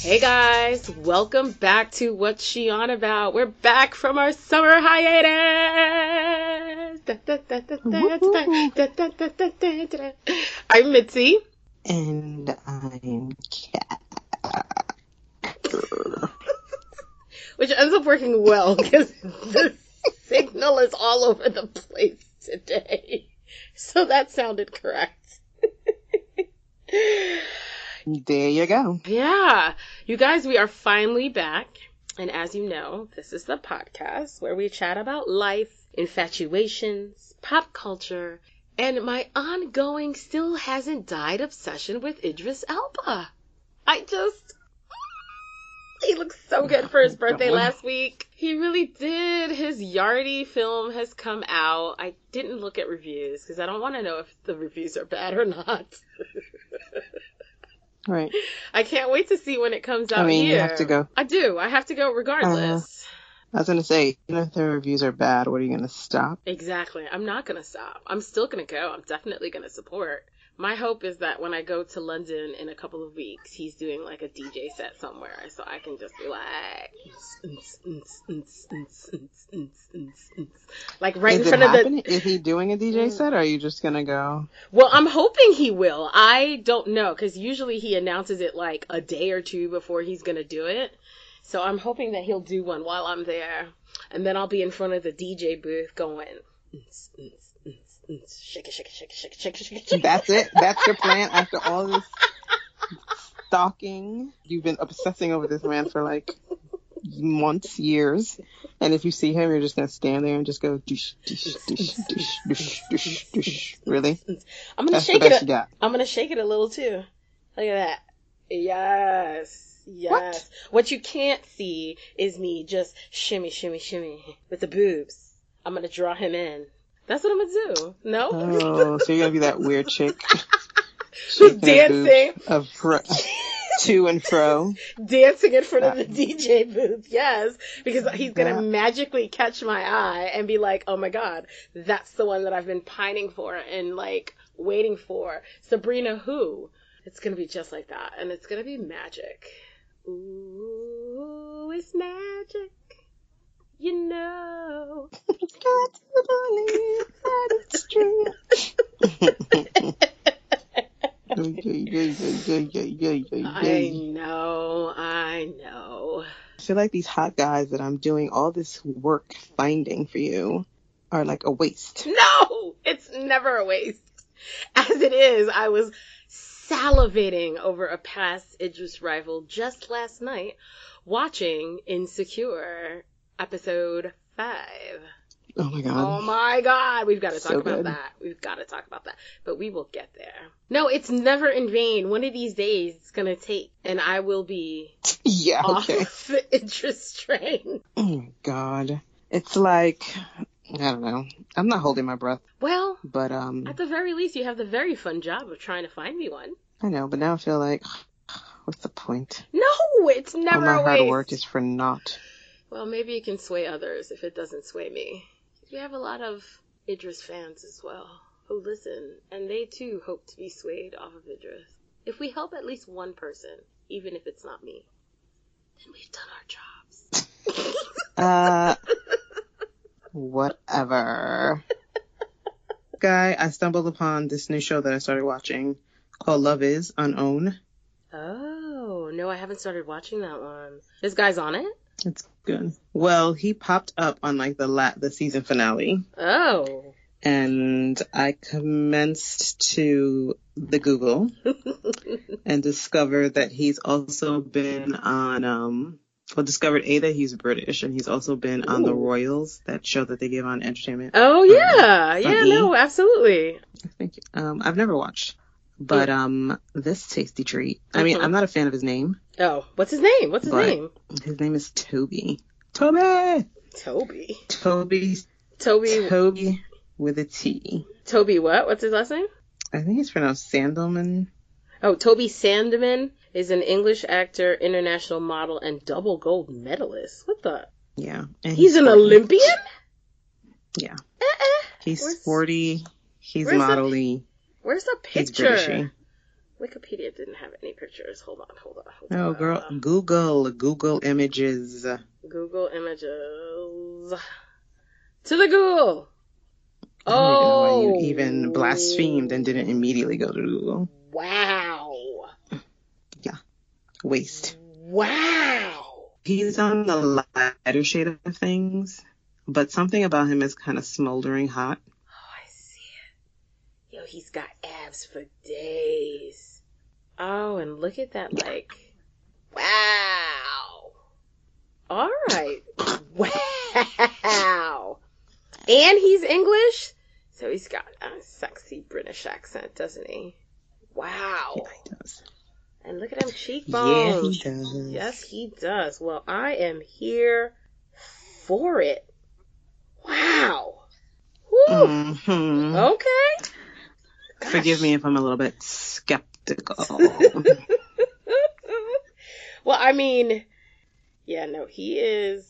Hey guys, welcome back to What's She On About. We're back from our summer hiatus. I'm Mitzi. And I'm Cat. Which ends up working well because the signal is all over the place today. So that sounded correct. There you go. Yeah. You guys, we are finally back. And as you know, this is the podcast where we chat about life, infatuations, pop culture, and my ongoing still hasn't died obsession with Idris Elba. He looks so good for his birthday last week. He really did. His Yardie film has come out. I didn't look at reviews because I don't want to know if the reviews are bad or not. Right. I can't wait to see when it comes out. You have to go. I do. I have to go regardless. I was going to say, even if the reviews are bad, what are you going to stop? Exactly. I'm not going to stop. I'm still going to go. I'm definitely going to support. My hope is that when I go to London in a couple of weeks, he's doing like a DJ set somewhere so I can just be like right in front of the... Is he doing a DJ set or are you just going to go? Well, I'm hoping he will. I don't know because usually he announces it like a day or two before he's going to do it. So I'm hoping that he'll do one while I'm there. And then I'll be in front of the DJ booth going... Shake it, shake it, shake it, shake it, shake it, shake it, shake it. That's it? That's your plan after all this stalking? You've been obsessing over this man for like months, years. And if you see him, you're just going to stand there and just go, dish, dish, dish, dish, dish, dish, dish. Really? I'm going to shake it. I'm going to shake it a little too. Look at that. Yes. Yes. What you can't see is me just shimmy, shimmy, shimmy with the boobs. I'm going to draw him in. That's what I'm going to do. No? Oh, so you're going to be that weird chick. Who's dancing. To and fro. Dancing in front of the DJ booth, yes. Because he's going to magically catch my eye and be like, oh my God, that's the one that I've been pining for and like waiting for. Sabrina who? It's going to be just like that. And it's going to be magic. Ooh, it's magic. You know. Got to believe that it's true. I know. I feel like these hot guys that I'm doing all this work finding for you are like a waste. No! It's never a waste. As it is, I was salivating over a past Idris rival just last night watching Insecure episode 5. Oh my God. Oh my God. We've got to talk about that. We've got to talk about that. But we will get there. No, it's never in vain. One of these days it's going to take and I will be off the Idris train. Oh my God. It's like, I don't know. I'm not holding my breath. Well, but at the very least, you have the very fun job of trying to find me one. I know, but now I feel like, what's the point? No, it's never all my a waste. Hard work is for naught. Well, maybe it can sway others if it doesn't sway me. We have a lot of Idris fans as well who listen, and they too hope to be swayed off of Idris. If we help at least one person, even if it's not me, then we've done our jobs. Whatever. Guy, I stumbled upon this new show that I started watching called Love Is on OWN. Oh, no, I haven't started watching that one. This guy's on it? It's good. Well, he popped up on like the season finale. Oh. And I commenced to the Google and discovered that he's also been on, discovered that he's British and he's also been on The Royals, that show that they give on Entertainment. Oh, yeah. No, absolutely. Thank you. I've never watched, but this tasty treat. I mean, I'm not a fan of his name. Oh, what's his name? His name is Toby. Toby with a T. Toby what? What's his last name? I think it's pronounced Sandelman. Oh, Toby Sandeman is an English actor, international model, and double gold medalist. What the? Yeah. And he's an Olympian? Yeah. He's sporty. He's modelly. Where's the picture? Wikipedia didn't have any pictures. Hold on. Oh, girl, Google Images. Google Images. To the Google. I don't even know why you even blasphemed and didn't immediately go to Google. Wow. Yeah. Waste. Wow. He's on the lighter shade of things, but something about him is kind of smoldering hot. Oh, I see it. Yo, he's got abs for days. Oh, and look at that, like, wow. All right. Wow. And he's English, so he's got a sexy British accent, doesn't he? Wow. Yeah, he does. And look at him cheekbones. Yeah, he does. Yes, he does. Well, I am here for it. Wow. Woo. Mm-hmm. Okay. Gosh. Forgive me if I'm a little bit skeptical. Well, I mean, yeah, no, he's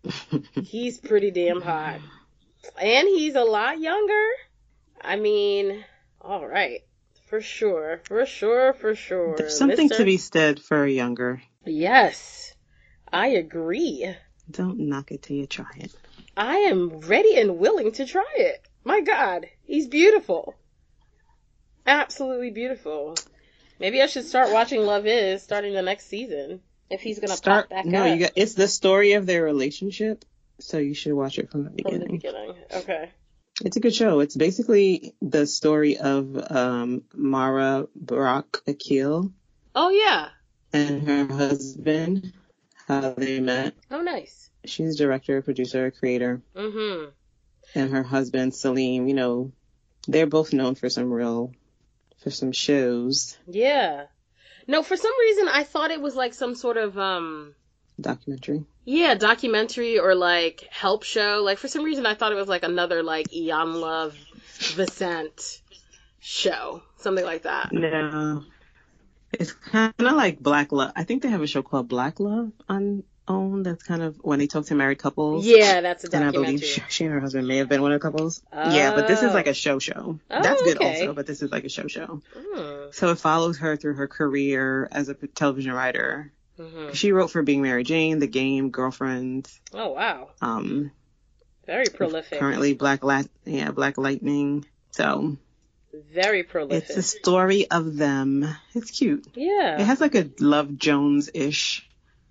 pretty damn hot. And he's a lot younger. I mean, all right. For sure. There's something to be said for younger. Yes, I agree. Don't knock it till you try it. I am ready and willing to try it. My God, he's beautiful. Absolutely beautiful. Maybe I should start watching Love Is starting the next season. If he's going to pop back up. It's the story of their relationship, so you should watch it from the beginning. From the beginning, okay. It's a good show. It's basically the story of Mara Barak Akil. Oh, yeah. And her husband, how they met. Oh, nice. She's director, producer, creator. Mm-hmm. And her husband, Salim, you know, they're both known for some shows. Yeah. No, for some reason, I thought it was like some sort of, documentary. Yeah, documentary or like help show. Like for some reason I thought it was like another like Iyanla Vanzant show. Something like that. No. It's kind of like Black Love. I think they have a show called Black Love on OWN that's kind of when they talk to married couples. Yeah, that's a documentary. And I believe she and her husband may have been one of the couples. Yeah, but this is like a show. Oh, that's good okay. also, but this is like a show. So it follows her through her career as a television writer. Mm-hmm. She wrote for Being Mary Jane, The Game, Girlfriends. Oh, wow. Very prolific. Currently Black Lightning. So very prolific. It's a story of them. It's cute. Yeah. It has like a Love Jones-ish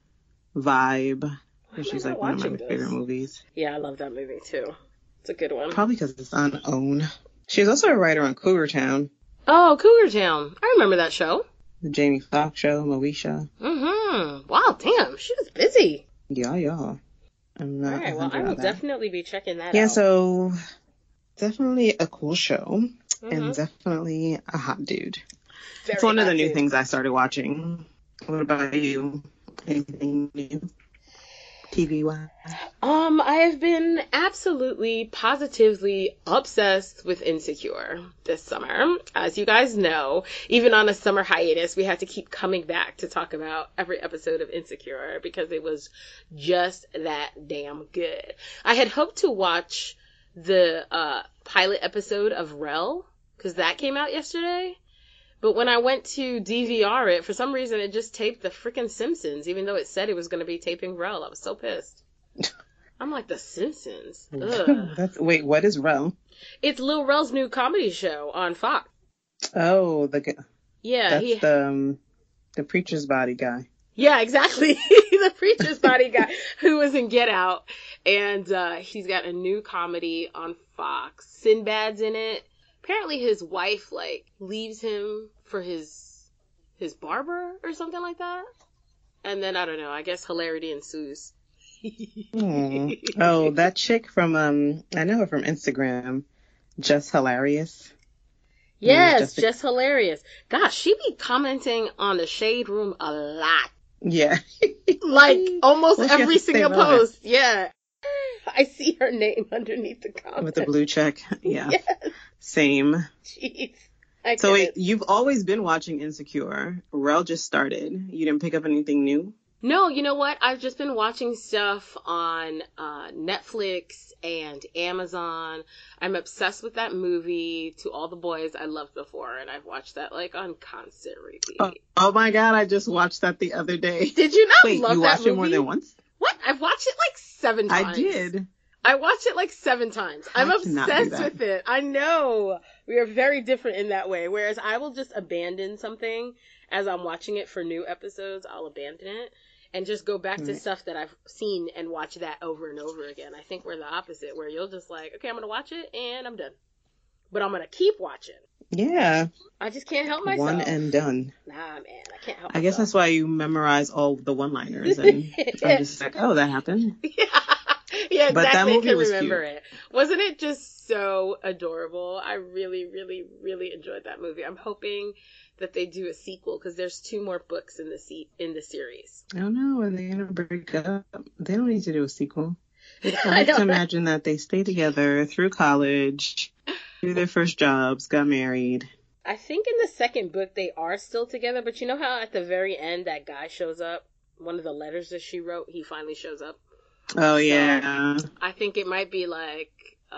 vibe, which is like one of my favorite movies. Yeah, I love that movie too. It's a good one. Probably because it's on OWN. She's also a writer on Cougar Town. Oh, Cougar Town. I remember that show. The Jamie Foxx show, Moesha. Mm-hmm. Wow, damn. She was busy. Yeah. I'm not. All right, well, I will definitely be checking that out. Yeah, so definitely a cool show. Mm-hmm. And definitely a hot dude. It's one of the new things I started watching. What about you? Anything new? TV-wise? I have been absolutely, positively obsessed with Insecure this summer. As you guys know, even on a summer hiatus, we had to keep coming back to talk about every episode of Insecure because it was just that damn good. I had hoped to watch the pilot episode of Rel because that came out yesterday. But when I went to DVR it, for some reason it just taped the freaking Simpsons, even though it said it was going to be taping Rel. I was so pissed. I'm like, The Simpsons? Ugh. Wait, what is Rel? It's Lil Rel's new comedy show on Fox. Oh, that's the Preacher's Body guy. Yeah, exactly. The Preacher's Body guy who was in Get Out. And he's got a new comedy on Fox. Sinbad's in it. Apparently his wife, leaves him for his barber or something like that. And then, I don't know, I guess hilarity ensues. Oh, that chick from, I know her from Instagram, Just Hilarious. Yes, Just Hilarious. Gosh, she be commenting on the Shade Room a lot. Yeah. Almost every single post. Yeah. I see her name underneath the comment. With the blue check. Yeah. Yes. Same. Jeez. So wait, you've always been watching Insecure. Rel just started. You didn't pick up anything new? No, you know what? I've just been watching stuff on Netflix and Amazon. I'm obsessed with that movie, To All the Boys I Loved Before, and I've watched that like on constant repeat. Oh my God, I just watched that the other day. Did you not Wait, love you that watched movie? it more than once? What? I've watched it like 7 times. I did. I watched it like 7 times. I'm obsessed with it. I know. We are very different in that way. Whereas I will just abandon something as I'm watching it for new episodes. I'll abandon it and just go back to stuff that I've seen and watch that over and over again. I think we're the opposite, where you'll just like, okay, I'm going to watch it and I'm done. But I'm going to keep watching. Yeah. I just can't help myself. One and done. Nah, man, I can't help myself. I guess that's why you memorize all the one-liners and I'm just like, oh, that happened. Yeah, exactly. But that movie I can was remember cute. it. Wasn't it just so adorable? I really, really, really enjoyed that movie. I'm hoping that they do a sequel because there's 2 more books in the series. I don't know. Are they going to break up? They don't need to do a sequel. I I like to don't- imagine that they stay together through college, through their first jobs, got married. I think in the second book they are still together, but you know how at the very end that guy shows up? One of the letters that she wrote, he finally shows up. Oh, yeah. I think it might be like,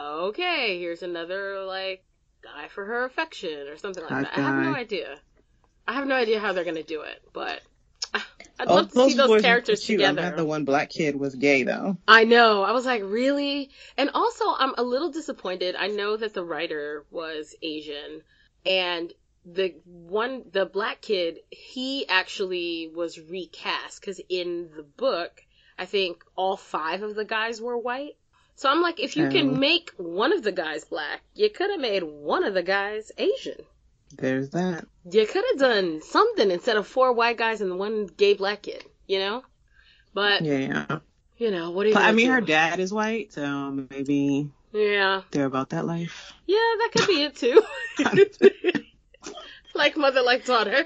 okay, here's another, like, guy for her affection or something like that. I have no idea. I have no idea how they're going to do it, but I'd love to see those characters together. I bet the one black kid was gay, though. I know. I was like, really? And also, I'm a little disappointed. I know that the writer was Asian, and the black kid, he actually was recast, because in the book, I think all 5 of the guys were white. So I'm like, if you can make one of the guys black, you could have made one of the guys Asian. There's that. You could have done something instead of 4 white guys and 1 gay black kid, you know? But, Yeah. you know, what do you I mean, do? her dad is white, so maybe they're about that life. Yeah, that could be it, too. Like mother, like daughter.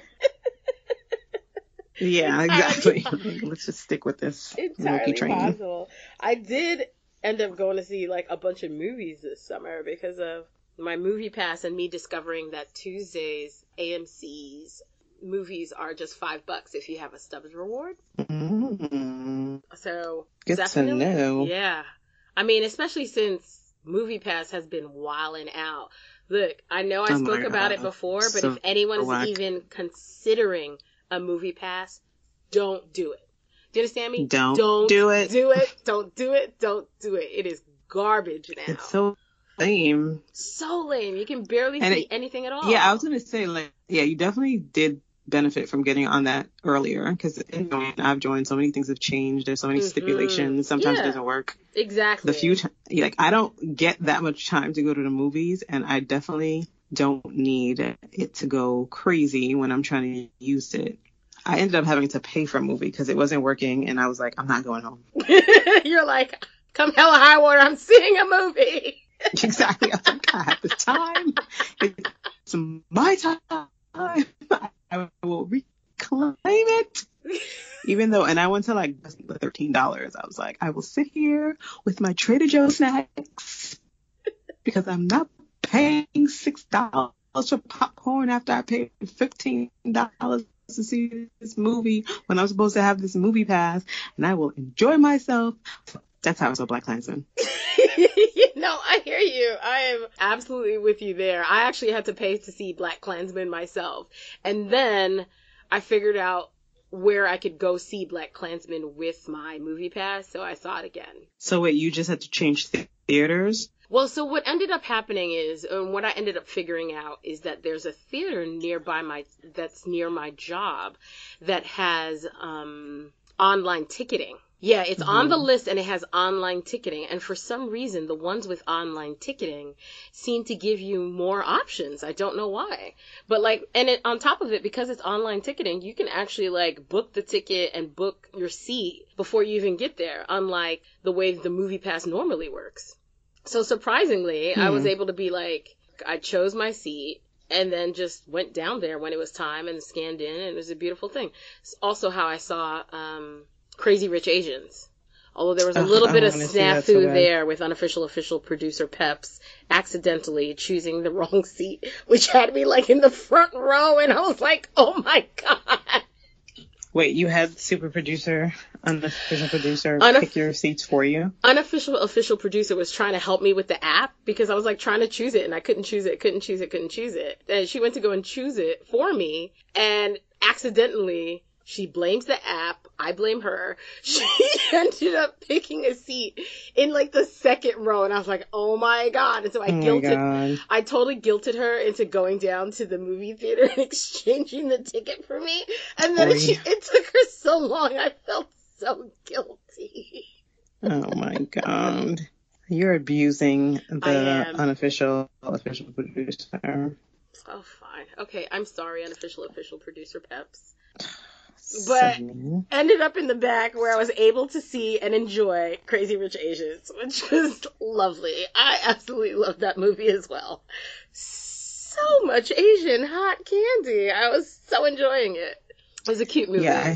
Yeah, exactly. Let's just stick with this Entirely Wookiee train. possible. I did end up going to see like a bunch of movies this summer because of my movie pass and me discovering that Tuesdays AMC's movies are just $5 if you have a Stubbs reward. Mm-hmm. So Good definitely, to know. yeah. I mean, especially since Movie Pass has been wilding out. Look, I know I spoke about it before, but if anyone's even considering a Movie Pass, don't do it. Do you understand me? Don't do it. Do it. Don't do it. Don't do it. It is garbage now. It's so lame. So lame. You can barely see anything at all. Yeah, I was going to say, like, yeah, you definitely did benefit from getting on that earlier because I've joined, so many things have changed. There's so many stipulations. Sometimes it doesn't work. Exactly. The few like, I don't get that much time to go to the movies, and I definitely don't need it to go crazy when I'm trying to use it. I ended up having to pay for a movie because it wasn't working, and I was like, I'm not going home. You're like, come hella high water, I'm seeing a movie. Exactly. I was like, I have the time. It's my time. I will reclaim it. Even though, and I went to like $13. I was like, I will sit here with my Trader Joe's snacks because I'm not paying $6 for popcorn after I paid $15 to see this movie when I'm supposed to have this movie pass, and I will enjoy myself. That's how I saw BlacKkKlansman. No, I hear you. I am absolutely with you there. I actually had to pay to see BlacKkKlansman myself. And then I figured out where I could go see BlacKkKlansman with my movie pass, so I saw it again. So wait, you just had to change theaters? Well, so what ended up happening is, and what I ended up figuring out is that there's a theater that's near my job that has online ticketing. Yeah, it's on the list and it has online ticketing. And for some reason, the ones with online ticketing seem to give you more options. I don't know why. But on top of it, because it's online ticketing, you can actually like book the ticket and book your seat before you even get there, unlike the way the Movie Pass normally works. So surprisingly, I was able to be like, I chose my seat and then just went down there when it was time and scanned in, and it was a beautiful thing. It's also how I saw Crazy Rich Asians. Although there was a little bit of snafu there with unofficial official producer Peps accidentally choosing the wrong seat, which had me like in the front row, and I was like, oh my God. Wait, you had super producer, unofficial producer pick your seats for you? Unofficial official producer was trying to help me with the app because I was like trying to choose it and I couldn't choose it. And she went to go and choose it for me and accidentally she blames the app. I blame her. She ended up picking a seat in like the second row and I was like, oh my God. And so I totally guilted her into going down to the movie theater and exchanging the ticket for me. And then it took her so long. I felt so guilty. Oh my God. You're abusing the unofficial official producer. Oh, fine. Okay, I'm sorry, unofficial official producer Peps. But ended up in the back where I was able to see and enjoy Crazy Rich Asians, which was lovely. I absolutely loved that movie as well. So much Asian hot candy. I was so enjoying it. It was a cute movie. Yeah,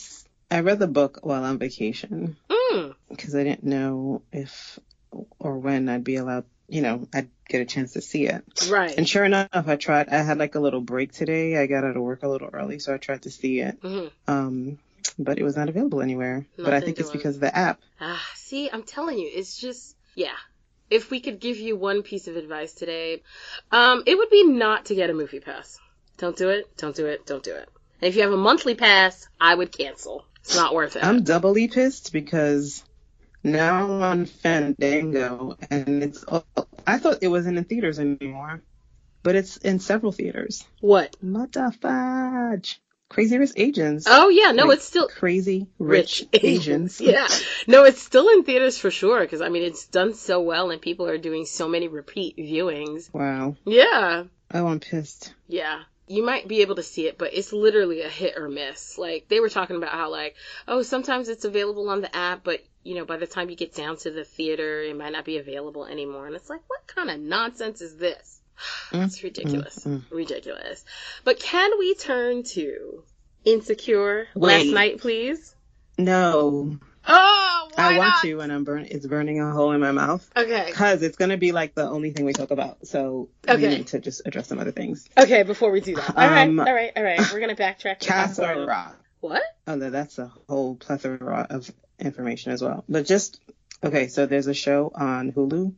I read the book while on vacation because I didn't know if or when I'd be allowed, I'd get a chance to see it. Right. And sure enough, I had like a little break today. I got out of work a little early, so I tried to see it. Mm-hmm. But it was not available anywhere. But I think it's because of the app. See, I'm telling you, it's just, yeah. If we could give you one piece of advice today, it would be not to get a movie pass. Don't do it. Don't do it. Don't do it. And if you have a monthly pass, I would cancel. It's not worth it. I'm doubly pissed because now I'm on Fandango, and I thought it wasn't in theaters anymore, but it's in several theaters. What? What the fudge? Crazy Rich Asians. Oh, yeah. No, it's still... Crazy Rich Asians. Yeah. No, it's still in theaters for sure, because, I mean, it's done so well, and people are doing so many repeat viewings. Wow. Yeah. Oh, I'm pissed. Yeah. You might be able to see it, but it's literally a hit or miss. Like, they were talking about how, like, oh, sometimes it's available on the app, but, by the time you get down to the theater, it might not be available anymore. And it's like, what kind of nonsense is this? It's ridiculous. Ridiculous. But can we turn to Insecure last night, please? No. Oh, why I want not? to when it's burning a hole in my mouth. Okay. Because it's going to be like the only thing we talk about. So we need to just address some other things. Okay, before we do that. All right. We're going to backtrack. Castle Rock. What? Oh, no, that's a whole plethora of information as well. But so there's a show on Hulu.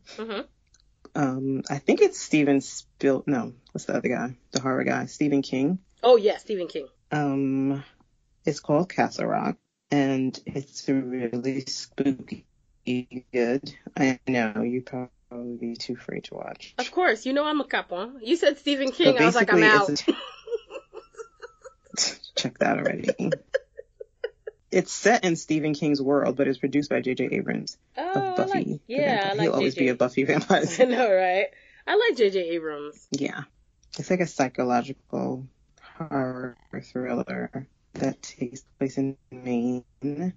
Mm-hmm. I think it's what's the other guy? The horror guy, Stephen King. Oh, yeah, Stephen King. It's called Castle Rock. And it's really spooky good. I know, you'd probably be too afraid to watch. Of course, I'm a capon. You said Stephen King, I was like, I'm out. Check that already. It's set in Stephen King's world, but it's produced by J.J. Abrams of Buffy. He'll always be a Buffy vampire. I know, right? I like J.J. Abrams. Yeah. It's like a psychological horror thriller that takes place in Maine, and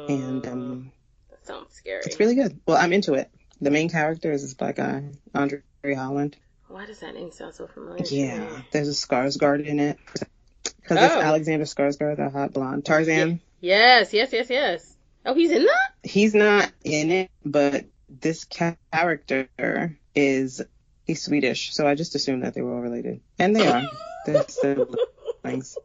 that sounds scary. It's really good. Well, I'm into it. The main character is this black guy, Andre Holland. Why does that name sound so familiar? Yeah, there's a Skarsgård in it because it's Alexander Skarsgård, the hot blonde Tarzan. Yes. Oh, he's in that? He's not in it, but this character he's Swedish, so I just assumed that they were all related, and they are. They're siblings.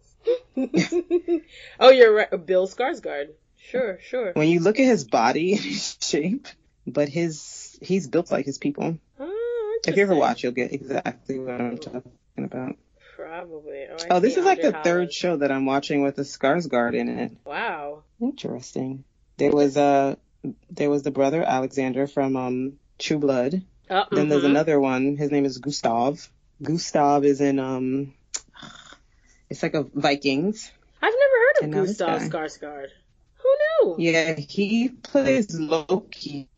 Oh, you're right. Bill Skarsgård. Sure. When you look at his body and his shape, but he's built like his people. Oh, if you ever watch, you'll get exactly what I'm talking about. Probably. This is like the third show that I'm watching with a Skarsgård in it. Wow. Interesting. There was the brother Alexander from True Blood. Then there's another one. His name is Gustav. Gustav is in it's like a Vikings. I've never heard of Gustav Skarsgård. Who knew? Yeah, he plays Loki.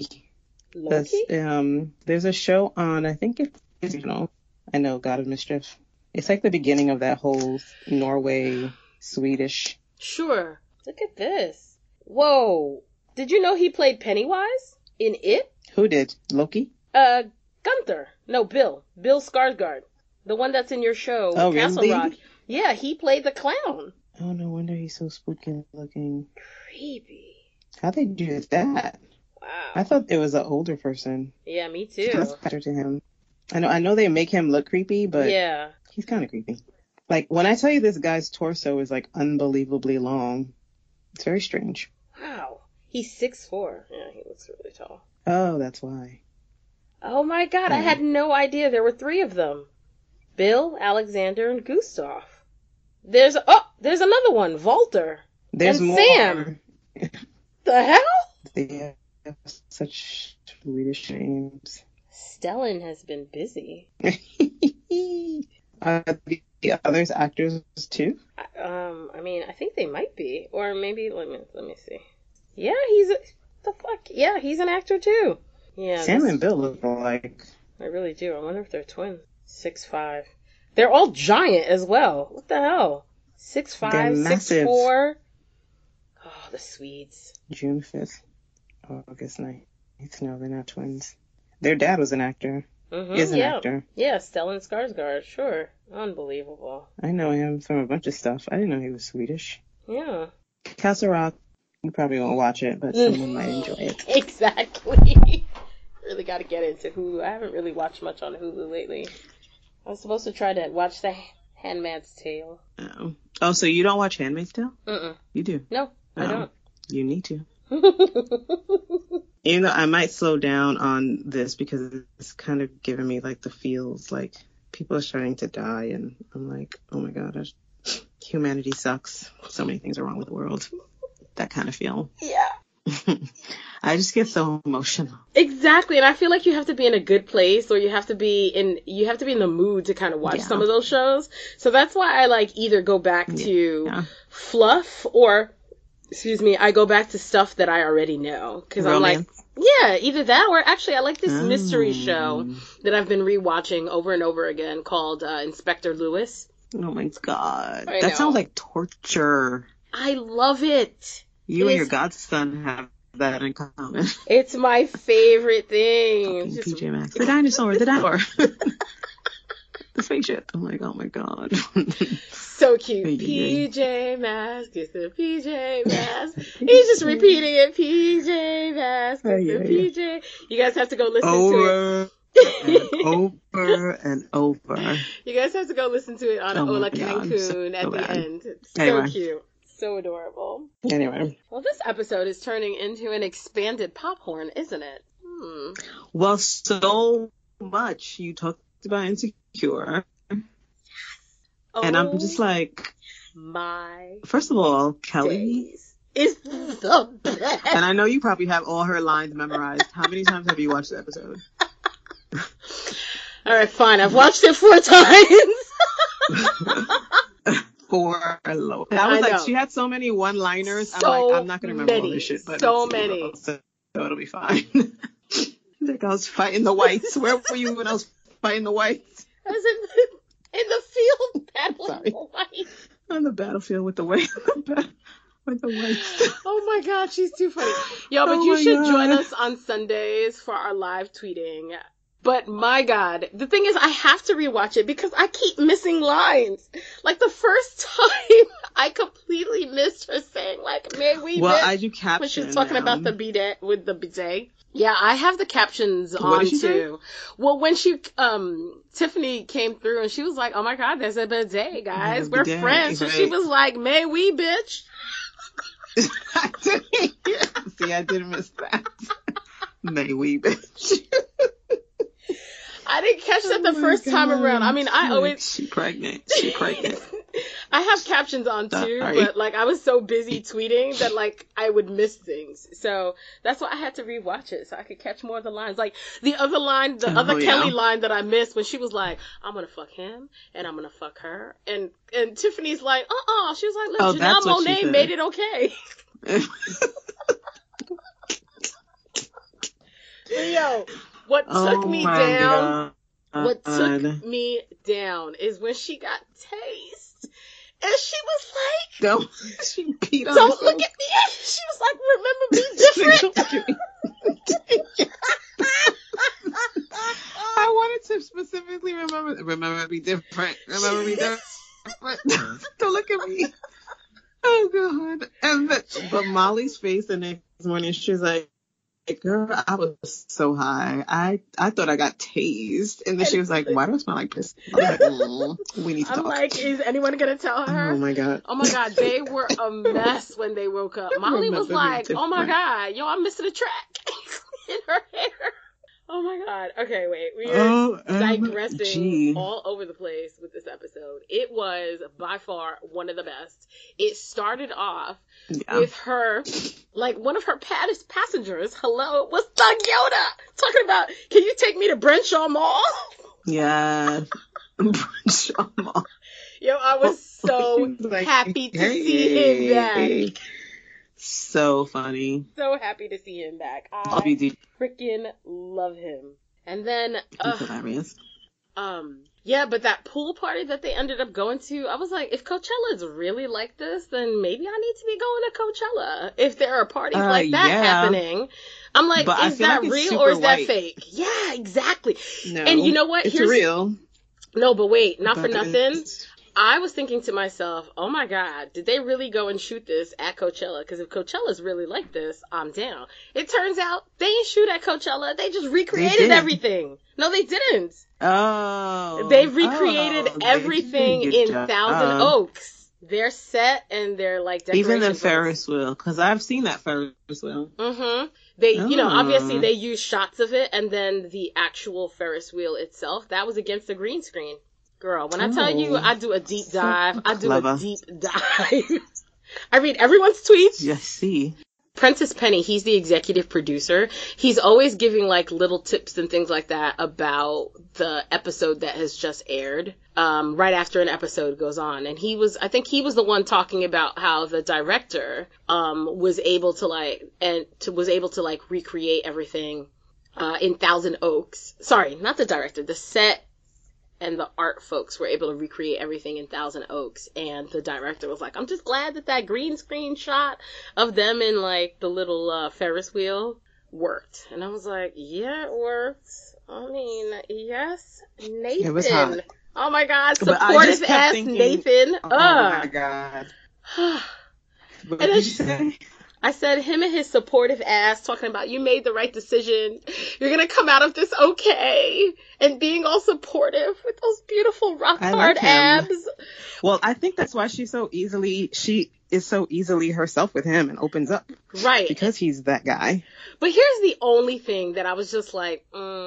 Loki? There's a show on, I think it's original. I know, God of Mischief. It's like the beginning of that whole Norway, Swedish. Sure. Look at this. Whoa. Did you know he played Pennywise in It? Who did? Loki? Gunther. No, Bill. Bill Skarsgård. The one that's in your show, Castle Rock. Yeah, he played the clown. Oh, no wonder he's so spooky looking. Creepy. How'd they do that? Wow. I thought it was an older person. Yeah, me too. That's better to him. I know they make him look creepy, but yeah, he's kind of creepy. Like, when I tell you this guy's torso is, like, unbelievably long, it's very strange. Wow. He's 6'4". Yeah, he looks really tall. Oh, that's why. Oh my god, I had no idea there were 3 of them. Bill, Alexander, and Gustav. There's another one, Walter. There's and more. Sam. The hell? They have such Swedish names. Stellan has been busy. Are the others actors too? I mean, I think they might be, or maybe let me see. Yeah, he's an actor too. Yeah, Sam and Bill look alike. I really do. I wonder if they're twins. 6'5". They're all giant as well. What the hell? 6'5", 6'4". Oh, the Swedes. June 5th, August 9th. No, they're not twins. Their dad was an actor. Is an actor. Yeah, Stellan Skarsgård, sure. Unbelievable. I know him from a bunch of stuff. I didn't know he was Swedish. Yeah. Castle Rock, you probably won't watch it, but someone might enjoy it. Exactly. Really got to get into Hulu. I haven't really watched much on Hulu lately. I was supposed to try to watch The Handmaid's Tale. Oh, so you don't watch Handmaid's Tale? Mm-mm. You do? No, I don't. You need to. Even though I might slow down on this because it's kind of giving me like the feels, like people are starting to die and I'm like, oh my god, humanity sucks. So many things are wrong with the world. That kind of feel. Yeah. I just get so emotional. Exactly, and I feel like you have to be in a good place, or you have to be in the mood to kind of watch some of those shows. So that's why I like either go back to fluff or, I go back to stuff that I already know. Because I'm like, yeah, either that or actually I like this mystery show that I've been rewatching over and over again called Inspector Lewis. Oh my god. That sounds like torture. I love it. You and your godson have that in common. It's my favorite thing. PJ Masks. The dinosaur. The spaceship. I'm like, oh my god. So cute. PJ Masks is the PJ Masks. He's just repeating it. PJ Masks is the PJ. You guys have to go listen to it. Over and over. You guys have to go listen to it on Ola Cancun at the end. It's so cute. So adorable. Anyway. Well, this episode is turning into an expanded pop horn, isn't it? Well, so much. You talked about Insecure. Yes. And I'm just like, first of all, Kelly is the best. And I know you probably have all her lines memorized. How many times have you watched the episode? All right, fine. I've watched it 4 times. 4 low. I was like, she had so many one-liners. I'm not going to remember all this shit. But so many. So it'll be fine. Like I was fighting the whites. Where were you when I was fighting the whites? I was in the field battling the whites. On the battlefield with the whites. With the whites. Oh my god, she's too funny. Yo, but you should join us on Sundays for our live tweeting. But my god, the thing is I have to rewatch it because I keep missing lines. Like the first time I completely missed her saying like, may we I do caption when she was talking about the bidet with the bidet. Yeah, I have the captions on too. Say? Well, when Tiffany came through and she was like, oh my god, there's a bidet, guys. We're friends. Right. So she was like, may we, bitch? See, I didn't miss that. May we, bitch? I didn't catch that the first time around. I mean, I always... She pregnant. I have captions on too, but like I was so busy tweeting that like I would miss things. So that's why I had to rewatch it so I could catch more of the lines. Like the other line, Kelly line that I missed when she was like, I'm gonna fuck him and I'm gonna fuck her. And Tiffany's like, She was like, look, Janelle Monáe made it okay. Yo, what took me down is when she got tased. And she was like, don't look at me. She was like, remember me different. I wanted to specifically remember me different. Remember me different. Don't look at me. Oh God. But Molly's face the next morning, she was like, girl, I was so high. I thought I got tased. And then she was like, why do I smell like this? I was like, we need to I'm talk. like, is anyone going to tell her? Oh my God. Oh my God. They were a mess when they woke up. Molly was like, oh my God, yo, I'm missing a track in her hair. Oh my God. Okay, wait. We are digressing all over the place with this episode. It was by far one of the best. It started off with her, like one of her passengers, hello, was Thug Yoda, talking about, can you take me to Brenshaw Mall? Yeah. Brenshaw Mall. Yo, I was so happy to see him back. So funny. So happy to see him back. I freaking love him. And then, hilarious. Yeah, but that pool party that they ended up going to, I was like, if Coachella is really like this, then maybe I need to be going to Coachella. If there are parties like that happening. I'm like, is that real or is that fake? Yeah, exactly. No, and you know what? It's real. No, but wait, not for nothing. I was thinking to myself, oh my God, did they really go and shoot this at Coachella? Because if Coachella's really like this, I'm down. It turns out they didn't shoot at Coachella. They just recreated everything. No, they didn't. Oh. They recreated everything in Thousand Oaks. Their set and their like decorations. Even the Ferris wheel, because I've seen that Ferris wheel. Mm-hmm. They, you know, obviously they used shots of it, and then the actual Ferris wheel itself, that was against the green screen. Girl, when I tell you I do a deep dive, I read everyone's tweets. Yes, see. Prentice Penny, he's the executive producer. He's always giving like little tips and things like that about the episode that has just aired, right after an episode goes on. And I think he was the one talking about how the director, was able to recreate everything, in Thousand Oaks. Sorry, not the director, the set and the art folks were able to recreate everything in Thousand Oaks. And the director was like, I'm just glad that green screen shot of them in like the little Ferris wheel worked. And I was like, yeah, it worked. I mean, yes, Nathan. It was hot. Oh my God, supportive ass Nathan. Oh my God. What did you say? I said him and his supportive ass talking about you made the right decision. You're going to come out of this okay. And being all supportive with those beautiful rock hard abs. Well, I think that's why she is so easily herself with him and opens up. Right. Because he's that guy. But here's the only thing that I was just like,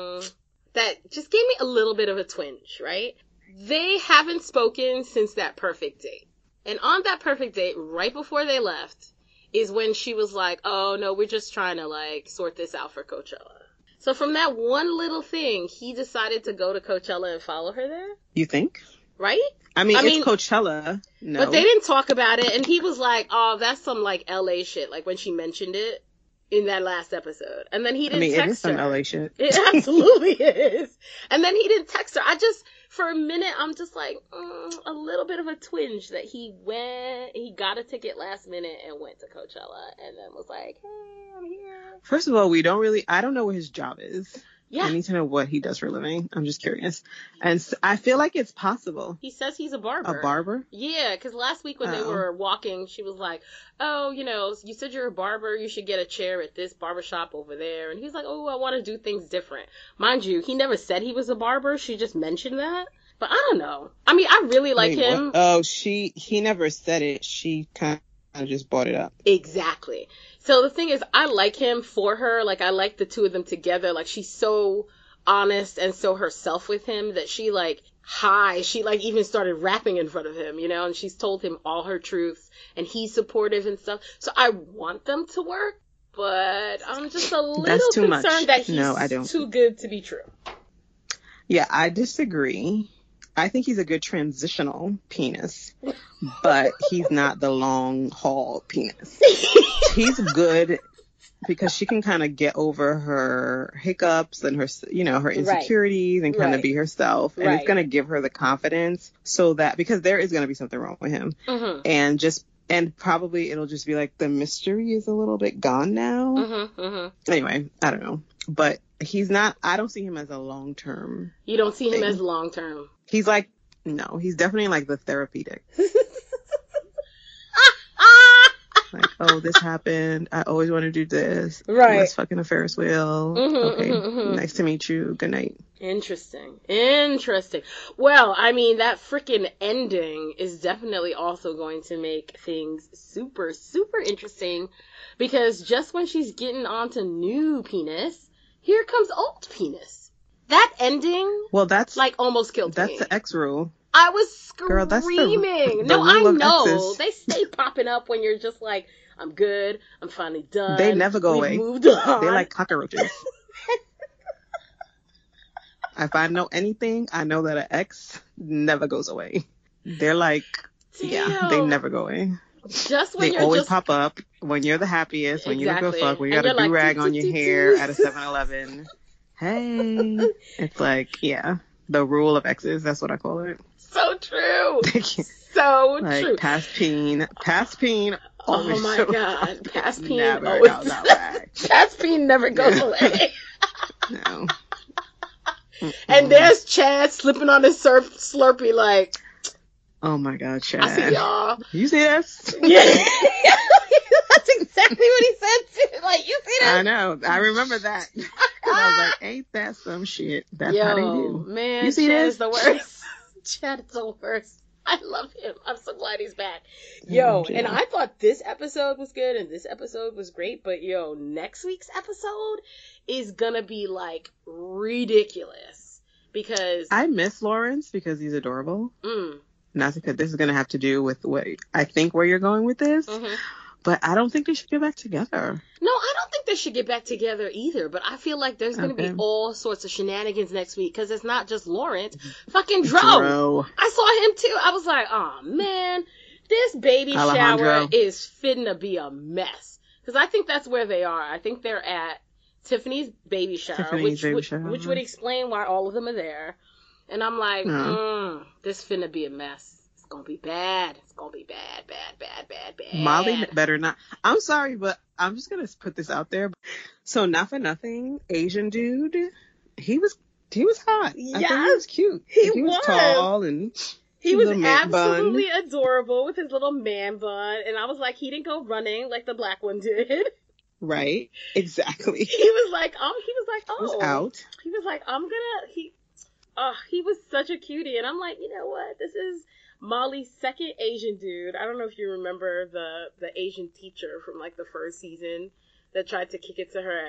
that just gave me a little bit of a twinge, right? They haven't spoken since that perfect date. And on that perfect date, right before they left, is when she was like, oh, no, we're just trying to, like, sort this out for Coachella. So from that one little thing, he decided to go to Coachella and follow her there? You think? Right? I mean, it's Coachella. No. But they didn't talk about it, and he was like, oh, that's some, like, L.A. shit, like, when she mentioned it in that last episode. And then he didn't text her. It is some L.A. shit. It absolutely is. And then he didn't text her. For a minute, I'm just like, a little bit of a twinge that he got a ticket last minute and went to Coachella and then was like, hey, I'm here. First of all, I don't know what his job is. Yeah. I need to know what he does for a living. I'm just curious. And so I feel like it's possible. He says he's a barber. A barber? Yeah, because last week when they were walking, she was like, oh, you know, you said you're a barber. You should get a chair at this barbershop over there. And he's like, oh, I want to do things different. Mind you, he never said he was a barber. She just mentioned that. But I don't know. I mean, I really like him. What? Oh, he never said it. She kind of just brought it up. Exactly. So the thing is, I like him for her. Like, I like the two of them together. Like, she's so honest and so herself with him that she, like, she, like, even started rapping in front of him, you know? And she's told him all her truths. And he's supportive and stuff. So I want them to work. But I'm just a little concerned that he's too good to be true. Yeah, I disagree. I think he's a good transitional penis, but he's not the long haul penis. He's good because she can kind of get over her hiccups and her, you know, her insecurities and kind of be herself. And it's going to give her the confidence so that, because there is going to be something wrong with him. Mm-hmm. And probably it'll just be like the mystery is a little bit gone now. Mm-hmm, mm-hmm. Anyway, I don't know. But I don't see him as a long-term. You don't see him as long-term. He's like, no, he's definitely like the therapeutic. Like, oh, this happened. I always want to do this. Right. Let's fucking a Ferris wheel. Okay. Nice to meet you. Good night. Interesting. Well, I mean, that freaking ending is definitely also going to make things super, super interesting, because just when she's getting onto new penis, here comes old penis. That ending, well, that's like almost killed me. That's the X rule. I was screaming. Girl, that's the no, rule I of know. X's. They stay popping up when you're just like, I'm good. I'm finally done. They never go away. Moved on. They're like cockroaches. If I know anything, I know that an X never goes away. They're like, yeah, they never go away. Just when they always pop up when you're the happiest, when you don't give a fuck, when you got a do-rag on your hair at a 7-Eleven. Hey. It's like, yeah, the rule of X's, that's what I call it. So true. So like, true. Past peen. Oh my God. Past peen never always. Past peen never goes away. No. And there's Chad slipping on his Slurpee like, oh my God, Chad. I see y'all. You see this? Yeah. That's exactly what he said too. Like, you see this? I know. I remember that. And I was like, ain't that some shit? That's how they do. Man, you see Chad this? is the worst. Chad is the worst. I love him. I'm so glad he's back. Yo, and I thought this episode was good and this episode was great, but yo, next week's episode is gonna be like ridiculous because I miss Lawrence because he's adorable. Not because this is gonna have to do with what I think where you're going with this, but I don't think they should get back together. No, I don't think they should get back together either, but I feel like there's going to be all sorts of shenanigans next week, because it's not just Lawrence. Fucking Dro. I saw him too. I was like, oh man, this baby shower is finna be a mess. Because I think that's where they are. I think they're at Tiffany's baby shower, which would explain why all of them are there. And I'm like, this finna be a mess. It's gonna be bad. It's gonna be bad. Molly better not. I'm sorry, but I'm just gonna put this out there. So, not for nothing, Asian dude, he was hot. Yes, I think he was cute. He was tall and he was absolutely adorable with his little man bun. And I was like, he didn't go running like the black one did. Right, exactly. He was like, oh. He was out. He was like, he was such a cutie. And I'm like, you know what? This is Molly's second Asian dude. I don't know if you remember the Asian teacher from like the first season that tried to kick it to her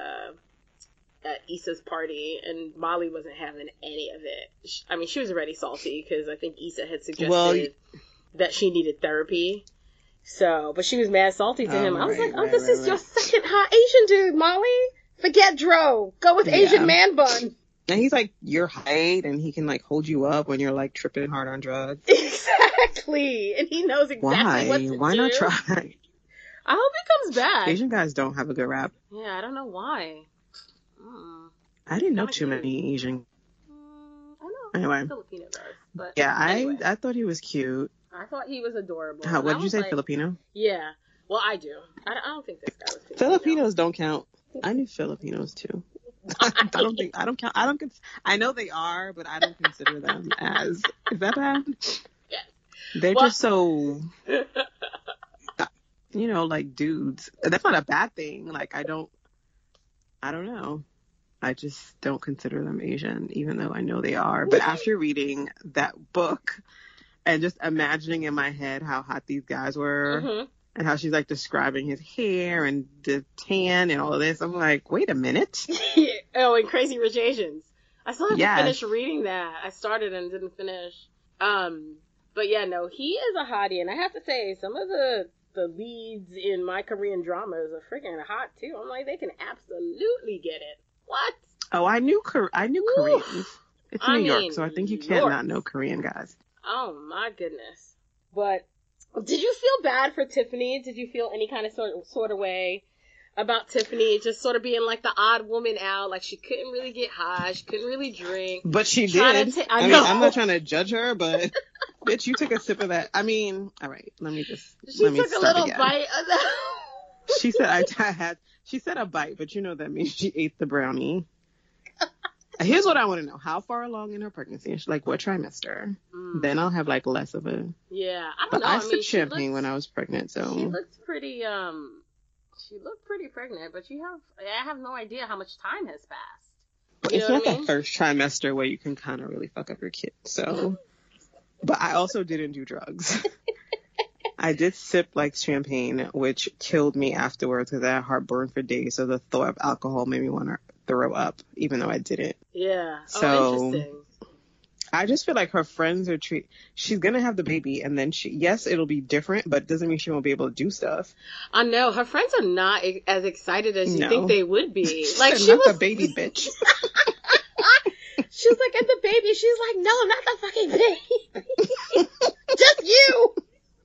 at Issa's party, and Molly wasn't having any of it. I mean, she was already salty because I think Issa had suggested that she needed therapy. So, but she was mad salty to him. I was like, this is your second hot Asian dude, Molly. Forget Dro. Go with Asian man bun. And he's like your height, and he can like hold you up when you're like tripping hard on drugs. Exactly, and he knows exactly what to do. Why not try? I hope he comes back. Asian guys don't have a good rap. Yeah, I don't know why. I didn't know too many Asian. I know. Anyway, Filipino does, but yeah, anyway. I thought he was cute. I thought he was adorable. What did you say, like, Filipino? Yeah. Well, I do. I don't think this guy was Filipino. Filipinos don't count. I knew Filipinos too. I don't count. I know they are, but I don't consider them as. Is that bad? Yes. They're just so, like dudes. That's not a bad thing. Like I don't know. I just don't consider them Asian, even though I know they are. But after reading that book and just imagining in my head how hot these guys were. And how she's like describing his hair and the tan and all of this. I'm like, wait a minute. And Crazy Rich Asians. I still have to finish reading that. I started and didn't finish. But yeah, no, he is a hottie. And I have to say, some of the leads in my Korean dramas are freaking hot too. I'm like, they can absolutely get it. What? Oh, I knew Koreans. It's New York, so I think you can't not know Korean guys. Oh my goodness. But did you feel bad for Tiffany? Did you feel any kind of sort of way about Tiffany just sort of being like the odd woman out? Like she couldn't really get high, she couldn't really drink. But she did. I mean, I'm not trying to judge her, but bitch, you took a sip of that. I mean, all right, let me took a little bite of that. She said she said a bite, but you know that means she ate the brownie. Here's what I want to know. How far along in her pregnancy? Like, what trimester? Then I'll have, like, less of a... Yeah, I don't but know. I sipped champagne when I was pregnant, so... She looked pretty, pregnant, but I have no idea how much time has passed. But it's not the first trimester where you can kind of really fuck up your kid, so... But I also didn't do drugs. I did sip, like, champagne, which killed me afterwards because I had heartburn for days, so the thought of alcohol made me want to throw up, even though I didn't. Yeah. So, interesting. I just feel like her friends are she's going to have the baby, and then yes, it'll be different, but it doesn't mean she won't be able to do stuff. I know. Her friends are not as excited as you think they would be. Like, she was... the baby bitch. She was like, at the baby. She's like, no, not the fucking baby. Just you.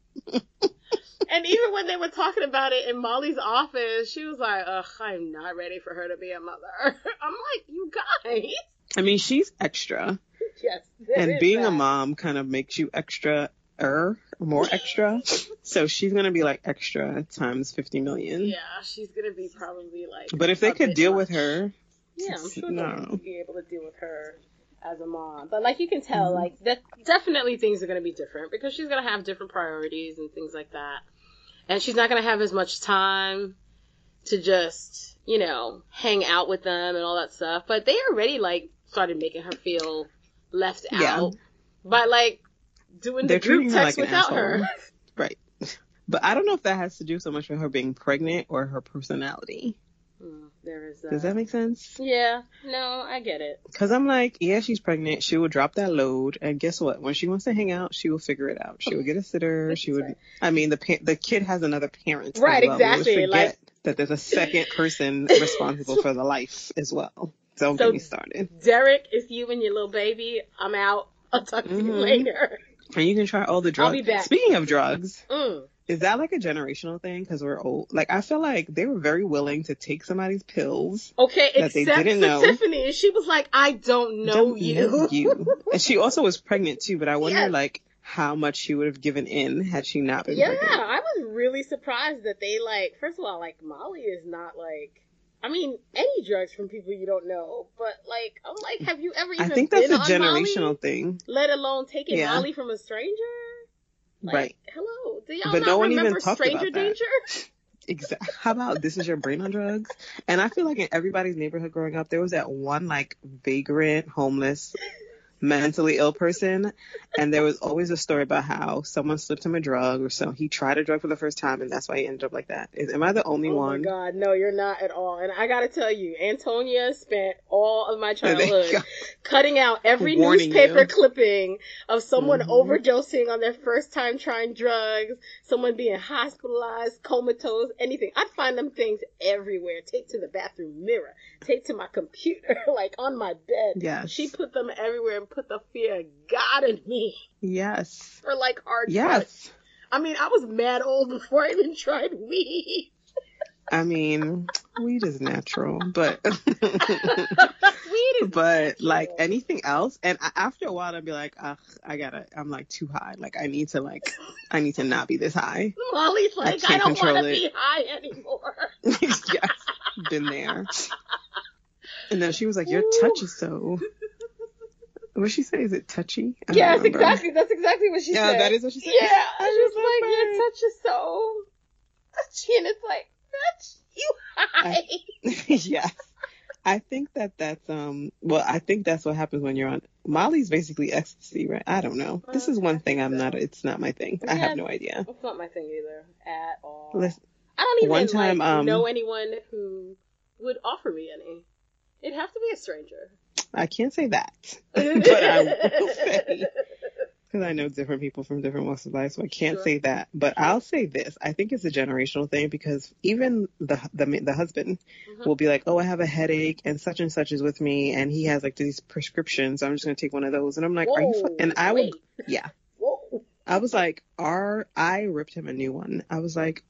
And even when they were talking about it in Molly's office, she was like, ugh, I'm not ready for her to be a mother. I'm like, you guys. I mean, she's extra. Yes. And being a mom kind of makes you more extra. So she's going to be like extra times 50 million. Yeah, she's going to be probably like. But if they could deal with her. Yeah, I'm sure they'll be able to deal with her as a mom. But like you can tell, like that definitely things are going to be different because she's going to have different priorities and things like that. And she's not going to have as much time to just, hang out with them and all that stuff. But they already like started making her feel left out by like doing the group text like without her. Right. But I don't know if that has to do so much with her being pregnant or her personality. There is Does that make sense? Yeah. No, I get it. Because I'm like, yeah, she's pregnant. She will drop that load. And guess what? When she wants to hang out, she will figure it out. She will get a sitter. She would. Right. I mean, the kid has another parent. Right, as well. Exactly. We forget that there's a second person responsible for the life as well. Don't get me started. Derek, it's you and your little baby. I'm out. I'll talk to you later. And you can try all the drugs. I'll be back. Speaking of drugs. Is that like a generational thing? Because we're old. Like, I feel like they were very willing to take somebody's pills. Okay, that they didn't know. Tiffany. She was like, I don't know you. And she also was pregnant too, but I wonder like how much she would have given in had she not been pregnant. Yeah, I was really surprised that they first of all, Molly is not any drugs from people you don't know. But I'm like, have you ever even I think that's been a generational Molly, thing. Let alone taking Molly from a stranger? Right. Hello. Do y'all but not no one remember even talked Stranger about that. Danger? Exactly. How about this is your brain on drugs? And I feel like in everybody's neighborhood growing up, there was that one vagrant, homeless, mentally ill person, and there was always a story about how someone slipped him a drug or so he tried a drug for the first time and that's why he ended up like that. Am I the only one? Oh my God, no, you're not at all. And I gotta tell you, Antonia spent all of my childhood cutting out every newspaper clipping of someone overdosing on their first time trying drugs, someone being hospitalized, comatose, anything. I'd find them things everywhere, taped to the bathroom mirror, taped to my computer, on my bed. Yes. She put them everywhere and put the fear of God in me. Yes. For hard Yes. drugs. I mean, I was mad old before I even tried weed. I mean, weed is natural, but weed is natural. Anything else, and after a while I'd be like, ugh, I'm too high. I need to not be this high. Molly's I don't want to be high anymore. Yes, been there. And then she was like, your touch is so... What did she say? Is it touchy? Yes, exactly. That's exactly what she said. Yeah, that is what she said. Yeah. I was like, your touch is so touchy. And it's like, touch you high. Yes. I think that's, I think that's what happens when you're on... Molly's basically ecstasy, right? I don't know. This is one thing it's not my thing. I have no idea. It's not my thing either. At all. Listen, I don't even know anyone who would offer me any. It'd have to be a stranger. I can't say that, but I will say, because I know different people from different walks of life, so I can't say that. But I'll say this: I think it's a generational thing because even the husband will be like, "Oh, I have a headache, and such is with me, and he has these prescriptions. So I'm just gonna take one of those." And I'm like, "Are you?" And I would, Whoa. I was like, I ripped him a new one. I was like,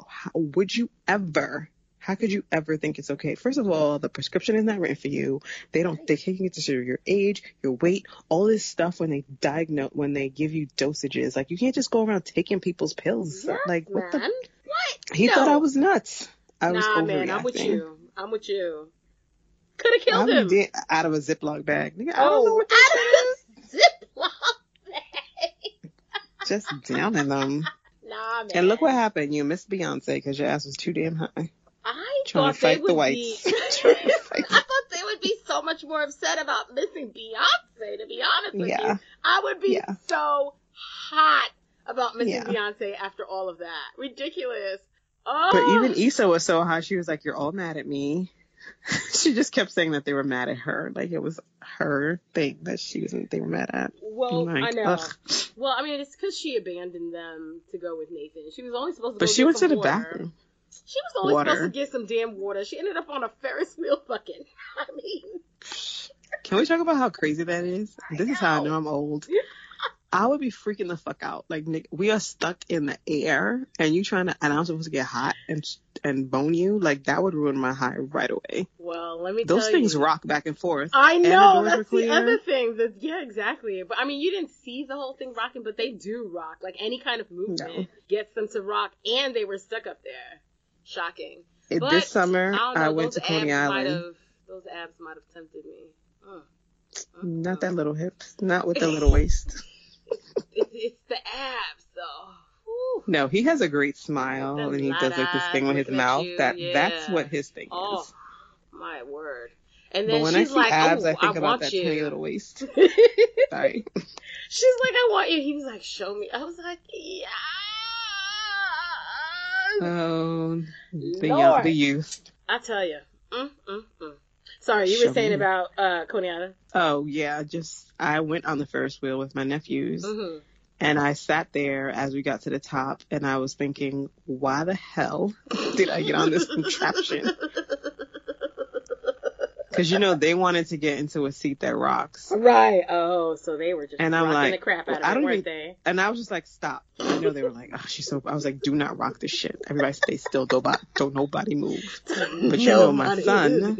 how could you ever think it's okay? First of all, the prescription is not written for you. They can't consider your age, your weight, all this stuff when they give you dosages. You can't just go around taking people's pills. Yes, what man. What? He thought I was nuts. I was overreacting. Man, I'm with you. Could have killed him. Out of a Ziploc bag. Nigga, I don't know what that is. Ziploc bag. Just downing them. Nah, man. And look what happened. You missed Beyonce because your ass was too damn high. I trying to fight the whites. I thought they would be so much more upset about missing Beyonce, to be honest with you. I would be so hot about missing Beyonce after all of that. Ridiculous. Oh. But even Issa was so hot. She was like, you're all mad at me. She just kept saying that they were mad at her. Like it was her thing that they were mad at. Well, like, I know. Ugh. Well, I mean, it's because she abandoned them to go with Nathan. She was only supposed to go But she went to the water. bathroom. She was only supposed to get some damn water. She ended up on a Ferris wheel fucking. I mean. Can we talk about how crazy that is? This is how I know I'm old. I would be freaking the fuck out. Like, Nick, we are stuck in the air, and and I'm supposed to get hot and bone you. Like, that would ruin my high right away. Well, let me tell you. Those things rock back and forth. I know, that's the other thing. Yeah, exactly. But, I mean, you didn't see the whole thing rocking, but they do rock. Like, any kind of movement gets them to rock, and they were stuck up there. Shocking. But, this summer, I went to Coney Island. Those abs might have tempted me. Not that little hips. Not with the little waist. It's the abs, though. Whew. No, he has a great smile, and he does like this thing with his mouth. That's what his thing is. Oh, my word! And then but when she's I see like, abs, I think about that you. tiny little waist. Sorry. She's like, I want you. He was like, show me. I was like, yeah. Oh, the youth. I tell you. Sorry, you were saying about Coney Island? Oh, yeah. I went on the Ferris wheel with my nephews, and I sat there as we got to the top, and I was thinking, why the hell did I get on this contraption? Because, they wanted to get into a seat that rocks. Right. Oh, so they were just rocking like, the crap out of it, weren't they? And I was just like, stop. I know they were like, oh, she's so... I was like, do not rock this shit. Everybody stay still. Don't nobody move. But my son...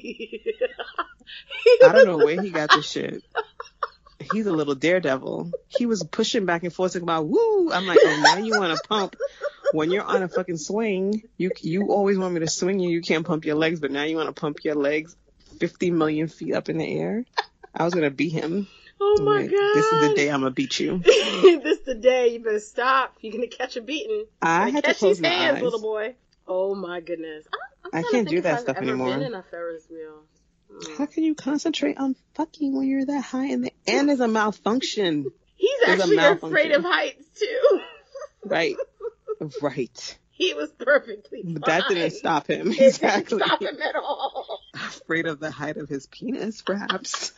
I don't know where he got this shit. He's a little daredevil. He was pushing back and forth talking about, woo! I'm like, oh, now you want to pump. When you're on a fucking swing, you always want me to swing you. You can't pump your legs, but now you want to pump your legs 50 million feet up in the air. I was going to beat him. Oh my God. This is the day I'm going to beat you. This is the day. You better stop. You're going to catch a beating. I had to close my eyes. Little boy. Oh my goodness. I can't do that stuff anymore. I've never been in a Ferris wheel. How can you concentrate on fucking when you're that high in the... And there's a malfunction. He's actually afraid of heights too. Right. He was perfectly fine. But that didn't stop him. It didn't stop him at all. Afraid of the height of his penis, perhaps.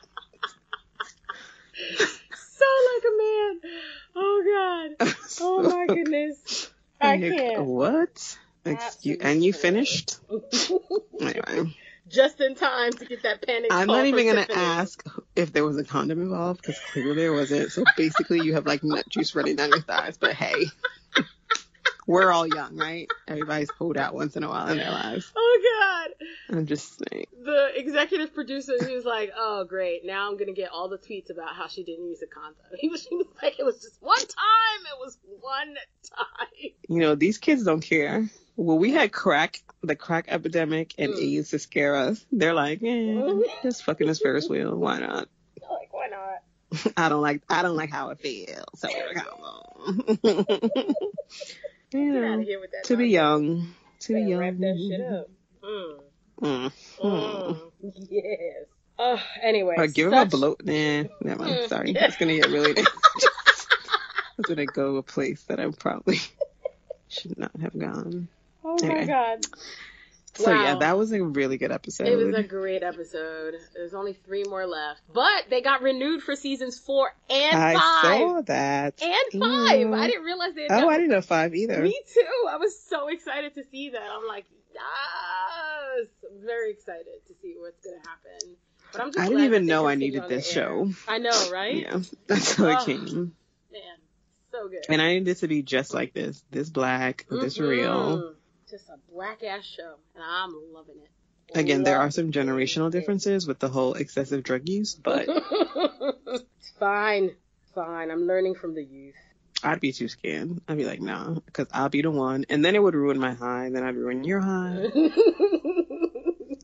So like a man. Oh God. Oh my goodness. I can't. What? And you finished? Anyway. Just in time to get that panic. I'm not even going to ask if there was a condom involved, because clearly there wasn't. So basically you have like nut juice running down your thighs. But hey, we're all young, right? Everybody's pulled out once in a while in their lives. Oh God. I'm just saying. The executive producer, he was like, oh great, now I'm going to get all the tweets about how she didn't use a condom. She was like, it was just one time. It was one time. These kids don't care. Well, we had the crack epidemic and AIDS to scare us. They're like, just fucking this Ferris wheel. Why not? Like, why not? I don't like how it feels. So come on. Get out of here with that. To be young. Wrap that shit up. Yes. Anyway. Or give him a blow. Never mind. Sorry. It's gonna get really. I was gonna go a place that I probably should not have gone. Oh my God. So yeah, that was a really good episode. It was a great episode. There's only 3 more left. But they got renewed for seasons 4 and 5. I saw that. And 5. I didn't realize they had I didn't know 5 either. Me too. I was so excited to see that. I'm like, yes. I'm very excited to see what's going to happen. But I'm just I didn't even know I needed this show. I know, right? Yeah. That's how it came. Man, so good. And I needed it to be just like this. This black, this real. Just a black ass show, and I'm loving it. Again, there are some generational differences with the whole excessive drug use, but it's fine. I'm learning from the youth. I'd be too scared. I'd be like, nah, because I'll be the one, and then it would ruin my high, and then I'd ruin your high.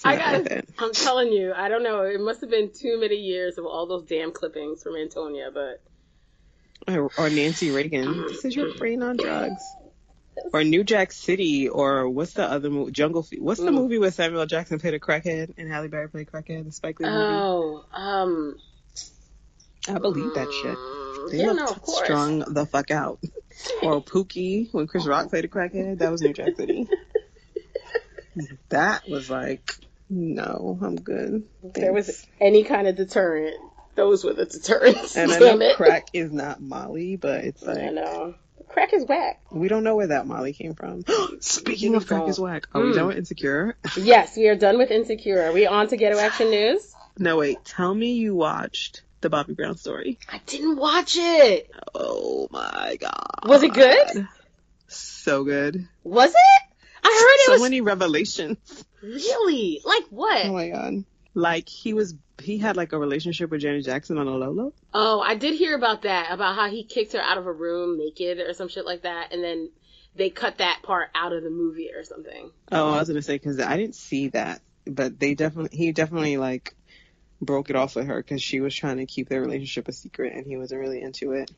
I'm telling you, I don't know. It must have been too many years of all those damn clippings from Antonia, but. Or Nancy Reagan. This is your brain on drugs. Or New Jack City, or what's the other movie? Jungle Fever. What's the movie where Samuel Jackson played a crackhead and Halle Berry played crackhead? The Spike Lee movie. I believe that shit. They looked strung the fuck out. Or Pookie, when Chris Rock played a crackhead, that was New Jack City. That was like, no, I'm good. Thanks. If there was any kind of deterrent, those were the deterrents. And I know crack is not Molly, but it's like, I know. Crack is whack. We don't know where that Molly came from. Speaking of crack is whack, are we done with Insecure? Yes, we are done with Insecure. Are we on to Ghetto Action News? No, wait. Tell me you watched the Bobby Brown story. I didn't watch it. Oh my god. Was it good? So good. Was it? I heard it was... So many revelations. Really? Like what? Oh my god. Like he had like a relationship with Janet Jackson on a low-low. Oh, I did hear about that, about how he kicked her out of a room naked or some shit like that, and then they cut that part out of the movie or something. Oh, I was gonna say, because I didn't see that, but he definitely like broke it off with her because she was trying to keep their relationship a secret and he wasn't really into it.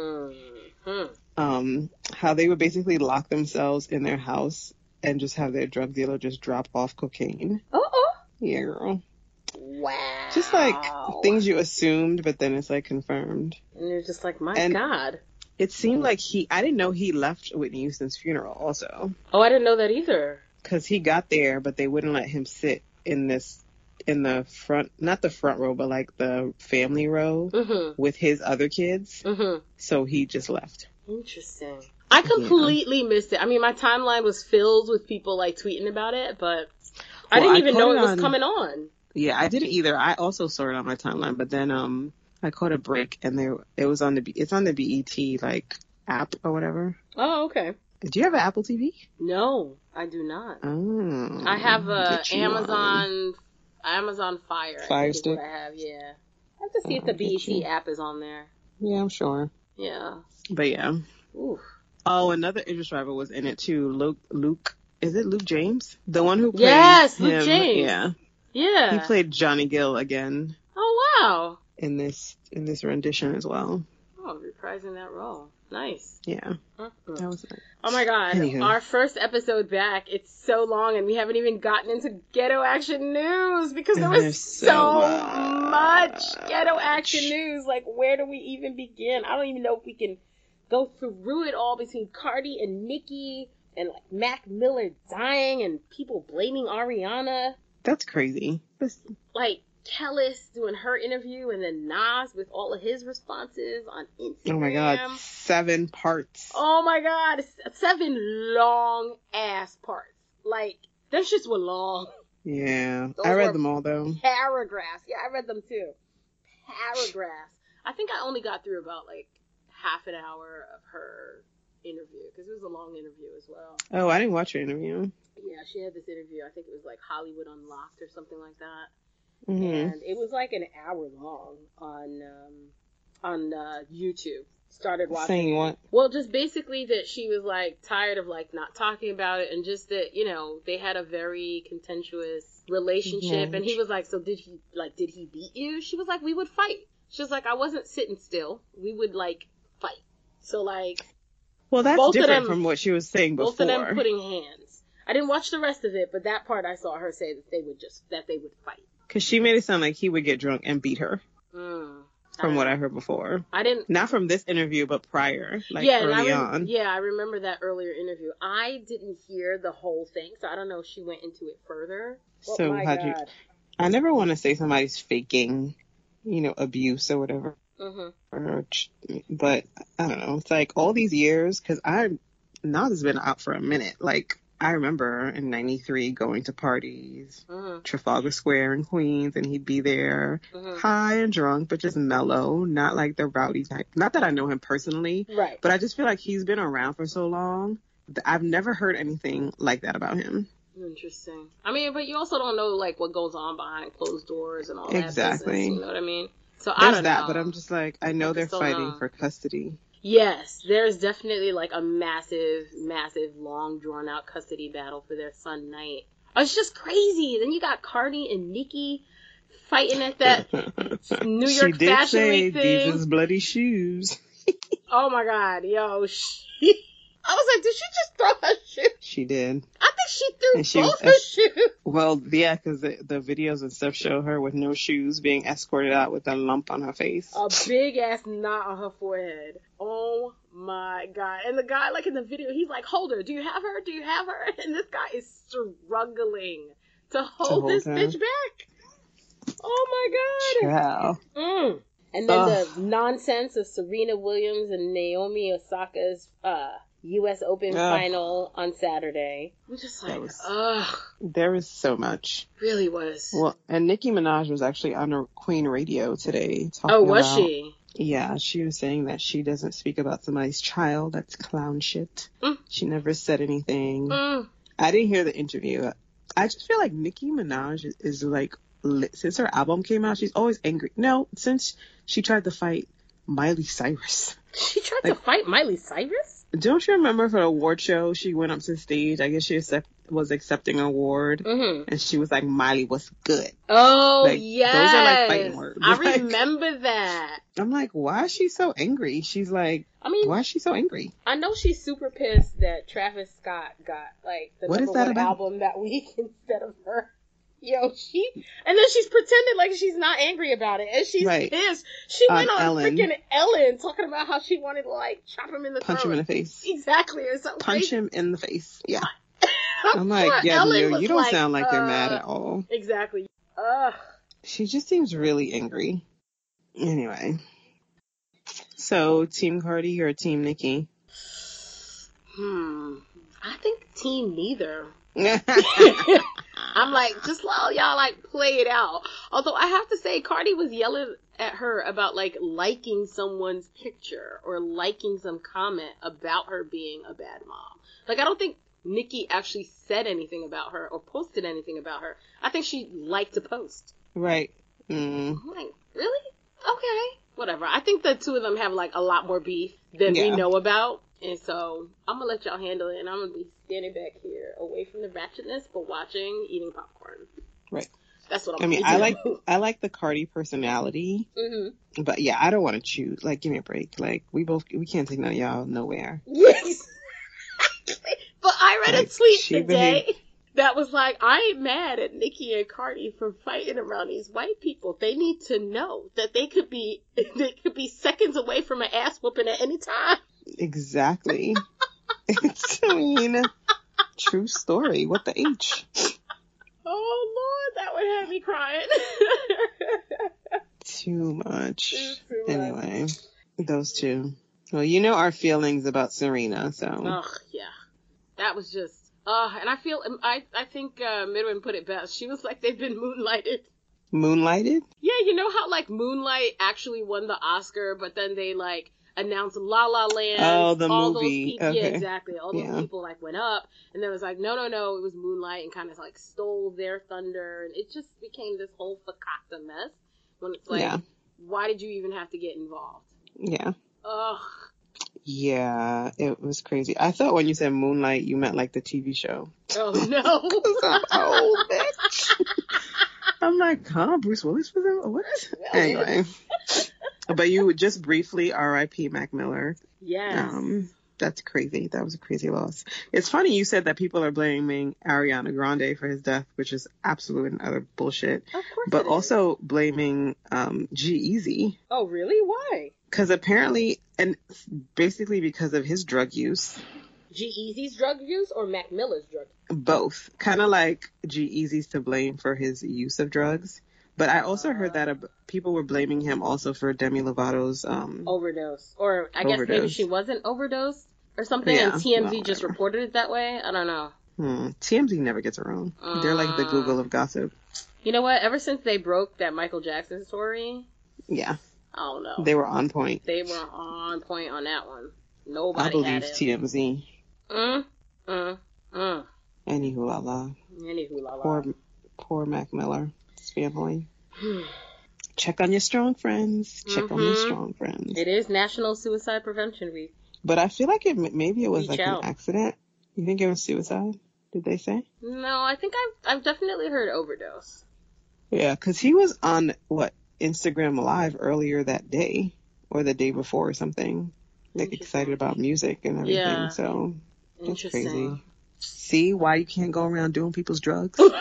How they would basically lock themselves in their house and just have their drug dealer just drop off cocaine. Yeah, girl. Wow. Just like things you assumed, but then it's like confirmed. And you're just like, my God. It seemed like I didn't know he left Whitney Houston's funeral also. Oh, I didn't know that either. Because he got there, but they wouldn't let him sit in the front, not the front row, but like the family row with his other kids. So he just left. Interesting. I completely missed it. I mean, my timeline was filled with people like tweeting about it, but I didn't even know it was coming on. Yeah, I didn't either. I also saw it on my timeline, but then I caught a break and it's on the BET like app or whatever. Oh, okay. Do you have an Apple TV? No, I do not. Oh, I have a Amazon Fire. Fire Stick. I have, yeah. I have to see if the BET app is on there. Yeah, I'm sure. Yeah. But yeah. Oof. Oh, another Idris driver was in it too. Luke. Is it Luke James? The one who played Luke James. Yeah. Yeah. He played Johnny Gill again. Oh wow. In this rendition as well. Oh, reprising that role. Nice. Yeah. That was nice. Oh my god. Anywho. Our first episode back, it's so long and we haven't even gotten into Ghetto Action News because there was so much Ghetto Action News. Like, where do we even begin? I don't even know if we can go through it all between Cardi and Nicki and like Mac Miller dying and people blaming Ariana. That's crazy. Like Kellis doing her interview and then Nas with all of his responses on Instagram. Oh my god, 7 parts. Oh my god, 7 long ass parts. Like, them shits were long. Yeah, I read them all though. Paragraphs. Yeah, I read them too. Paragraphs. I think I only got through about like half an hour of her interview because it was a long interview as well. Oh, I didn't watch her interview. Yeah, she had this interview. I think it was like Hollywood Unlocked or something like that. And it was like an hour long on YouTube. Started watching. Saying what? Well, just basically that she was like tired of like not talking about it and just that, you know, they had a very contentious relationship. And he was like, so did he beat you? She was like, we would fight. She was like, I wasn't sitting still. We would like fight. So like, well, that's different from what she was saying before. Both of them putting hands. I didn't watch the rest of it, but that part I saw her say that they would fight. Because she made it sound like he would get drunk and beat her. From what I heard before. I didn't... Not from this interview, but prior. Like, early on. Yeah, I remember that earlier interview. I didn't hear the whole thing, so I don't know if she went into it further. So how'd you... I never want to say somebody's faking, you know, abuse or whatever. But, I don't know. It's like all these years, because Nas has been out for a minute. Like, I remember in 93 going to parties, Trafalgar Square in Queens, and he'd be there high and drunk, but just mellow, not like the rowdy type. Not that I know him personally, right? But I just feel like he's been around for so long. I've never heard anything like that about him. Interesting. I mean, but you also don't know like what goes on behind closed doors and all that. Exactly. You know what I mean? So There's I don't know. But I'm just like, I know they're fighting for custody. Yes, there's definitely like a massive, massive, long drawn out custody battle for their son Knight. It's just crazy. Then you got Cardi and Nicki fighting at that New York she did Fashion say, Week thing. These is bloody shoes. Oh my God, yo, I was like, did she just throw her shoe? She did. I think she threw both her shoes. Well, yeah, because the videos and stuff show her with no shoes being escorted out with a lump on her face. A big ass knot on her forehead. Oh my God. And the guy, like in the video, he's like, hold her. Do you have her? Do you have her? And this guy is struggling to hold this bitch back. Oh my God. Wow. And then the nonsense of Serena Williams and Naomi Osaka's U.S. Open final on Saturday. I'm just like, there was so much. Really was. Well, and Nicki Minaj was actually on her Queen Radio today. She? Yeah, she was saying that she doesn't speak about somebody's child. That's clown shit. She never said anything. I didn't hear the interview. I just feel like Nicki Minaj is like, since her album came out, she's always angry. No, since she tried to fight Miley Cyrus. She tried to fight Miley Cyrus? Don't you remember for the award show, she went up to the stage, I guess she was accepting an award, and she was like, Miley was good. Oh, like, yes. Those are like fighting words. I remember that. I'm like, why is she so angry? She's like, why is she so angry? I know she's super pissed that Travis Scott got like the number one album that week instead of her. Yo, and then she's pretending like she's not angry about it, and she's pissed. She went on freaking Ellen talking about how she wanted to like chop him in the throat. Punch him in the face. Exactly. Or something. Punch him in the face. Yeah. I'm like, yeah, you don't sound like you're mad at all. Exactly. She just seems really angry. Anyway. So, Team Cardi or Team Nicki? I think Team neither. I'm like, just let y'all like play it out. Although I have to say, Cardi was yelling at her about like liking someone's picture or liking some comment about her being a bad mom. Like, I don't think Nicki actually said anything about her or posted anything about her. I think she liked to post. Right. I'm like, really? Okay. Whatever. I think the two of them have like a lot more beef than we know about. And so I'm going to let y'all handle it, and I'm going to be standing back here away from the ratchetness, but eating popcorn. Right. That's what I mean, I like the Cardi personality, but yeah, I don't want to choose. Like, give me a break. Like, we can't take none of y'all nowhere. Yes. But I read a tweet today that was like, I ain't mad at Nicki and Cardi for fighting around these white people. They need to know that they could be seconds away from an ass whooping at any time. Exactly. True story. What the H? Oh, Lord, that would have me crying. Too much. Anyway, those two. Well, you know our feelings about Serena, so. Oh, yeah. That was just, and I think Midwin put it best. She was like, they've been moonlighted. Moonlighted? Yeah, you know how, like, Moonlight actually won the Oscar, but then they, like, announced La La Land. Oh, the all movie. Those people, okay. Yeah, exactly. All those people, like, went up, and then it was like, no, it was Moonlight, and kind of, like, stole their thunder, and it just became this whole fakakta mess, when it's like, why did you even have to get involved? Yeah. Ugh. Yeah, it was crazy. I thought when you said Moonlight, you meant, like, the TV show. Oh, no. Oh, bitch. I'm like, Bruce Willis was in what? Anyway. But you would just briefly R.I.P. Mac Miller. Yes. That's crazy. That was a crazy loss. It's funny you said that people are blaming Ariana Grande for his death, which is absolute and utter bullshit. Of course. But also blaming G-Eazy. Oh, really? Why? Because apparently, and basically because of his drug use. G-Eazy's drug use or Mac Miller's drug use? Both. Kind of like G-Eazy's to blame for his use of drugs. But I also heard that people were blaming him also for Demi Lovato's overdose. Or I guess maybe she wasn't overdosed or something, and TMZ just reported it that way. I don't know. TMZ never gets around. They're like the Google of gossip. You know what? Ever since they broke that Michael Jackson story, yeah, I don't know. They were on point. They were on point on that one. Nobody I believe had it. TMZ. Anywho, la la. Poor Mac Miller. Family. Check on your strong friends. Check on your strong friends. It is National Suicide Prevention Week. But I feel like maybe it was like an accident. You think it was suicide? Did they say? No, I think I've definitely heard Overdose. Yeah, because he was on, Instagram Live earlier that day, or the day before or something. Like, excited about music and everything, yeah. So that's Interesting. crazy. See why you can't go around doing people's drugs? Okay.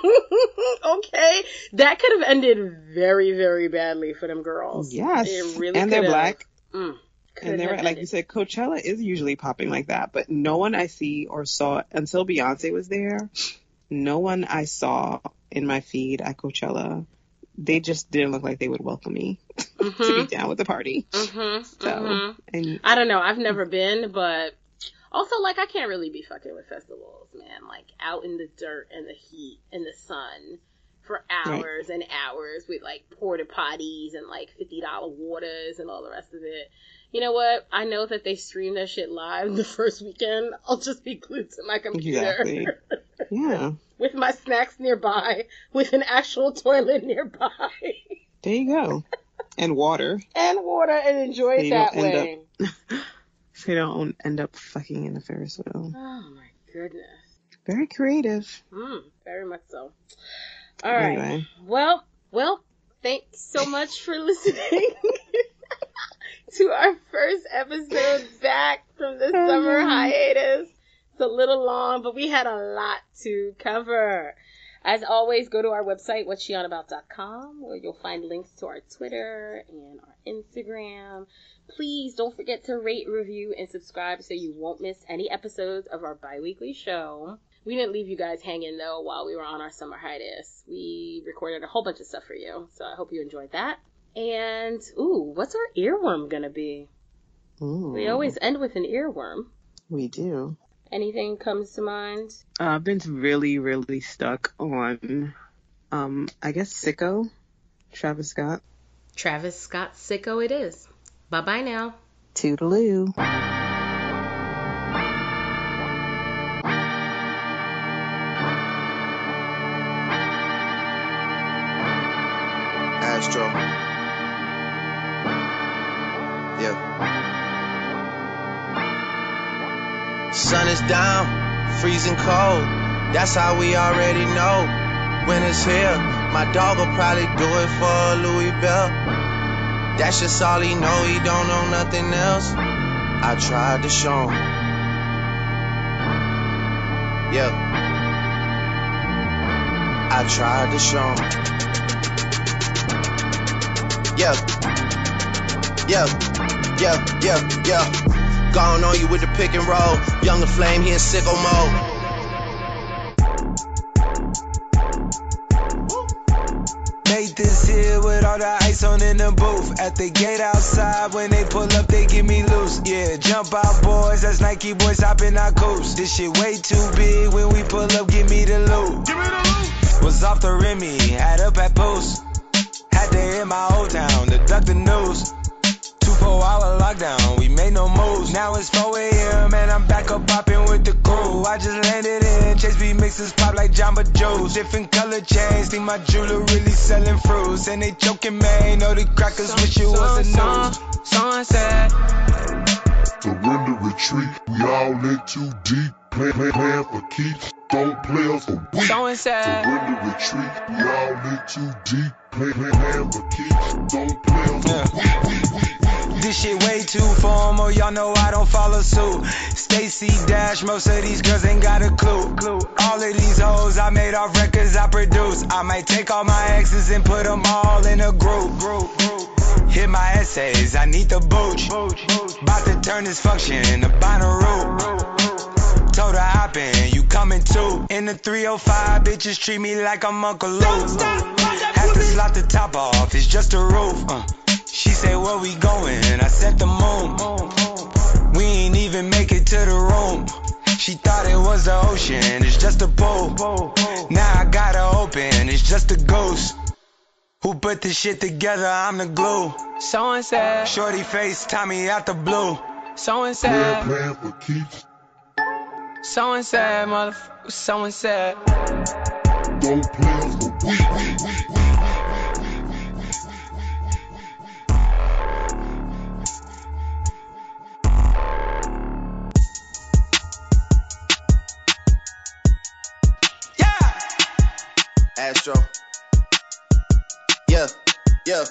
That could have ended very, very badly for them girls. Yes. It really and they're black. And they're, like you said, Coachella is usually popping like that, but no one I see or saw, until Beyonce was there, no one I saw in my feed at Coachella, they just didn't look like they would welcome me to be down with the party. And I don't know. I've never been, but also, like, I can't really be fucking with festivals, man. Like, out in the dirt and the heat and the sun for hours and hours with, like, porta potties and, like, $50 waters and all the rest of it. You know what? I know that they stream that shit live the first weekend. I'll just be glued to my computer. Exactly. Yeah. With my snacks nearby, with an actual toilet nearby. There you go. And water. And enjoy it that way. So you don't end up fucking in a Ferris wheel. Oh my goodness. Very creative. Very much so. All right. Anyway. Well, thanks so much for listening to our first episode back from the summer hiatus. It's a little long, but we had a lot to cover. As always, go to our website, whatssheonabout.com, where you'll find links to our Twitter and our Instagram. Please don't forget to rate, review, and subscribe so you won't miss any episodes of our bi-weekly show. We didn't leave you guys hanging, though, while we were on our summer hiatus. We recorded a whole bunch of stuff for you, so I hope you enjoyed that. And, what's our earworm gonna be? We always end with an earworm. We do. Anything comes to mind? I've been really, really stuck on, I guess, Sicko, Travis Scott. Travis Scott Sicko it is. Bye-bye now. Toodaloo. Astro. Yeah. Sun is down, freezing cold. That's how we already know. Winter's here. My dog will probably do it for Louis Bell. That's just all he know. He don't know nothing else. I tried to show him. Yeah. I tried to show him. Yeah. Gone on you with the pick and roll. Younger flame, he in sicko mode. Made this here with all the ice on in the booth. At the gate outside, when they pull up, they give me loose. Yeah, jump out, boys. That's Nike boys hopping our coops. This shit way too big. When we pull up, give me the loot. Was off the Remy, had up at Post. Had to hit my old town to duck the news. 24-hour lockdown, we made no moves. Now it's 4 a.m. and I'm back up popping with the crew. I just landed in Chase B mixes pop like Jamba Joe's. Different color chains, think my jeweler really selling fruits. And they joking, man, know the crackers wish it was a news. Sunset. Surrender, retreat, we all in too deep. Plan for keeps, don't play us a week. Surrender, retreat, we all in too deep. Plan for keeps, don't play us a week. This shit way too formal, y'all know I don't follow suit. Stacy Dash, most of these girls ain't got a clue. All of these hoes I made off records I produce. I might take all my exes and put them all in a group. Hit my essays, I need the booch. About to turn this function into Bonnaroo. Told her hop in, you coming too. In the 305, bitches treat me like I'm Uncle Luke. Have to slot the top off, it's just a roof. She say, where we going? I said the moon. We ain't even make it to the room. She thought it was the ocean, it's just a pool. Now I gotta open, it's just a ghost. Who put this shit together? I'm the glue. So and said, shorty face, Tommy out the blue. So and said, Plan for keeps, so and said, motherfucker, so and said. don't play us a week. Castro. Yeah, yeah.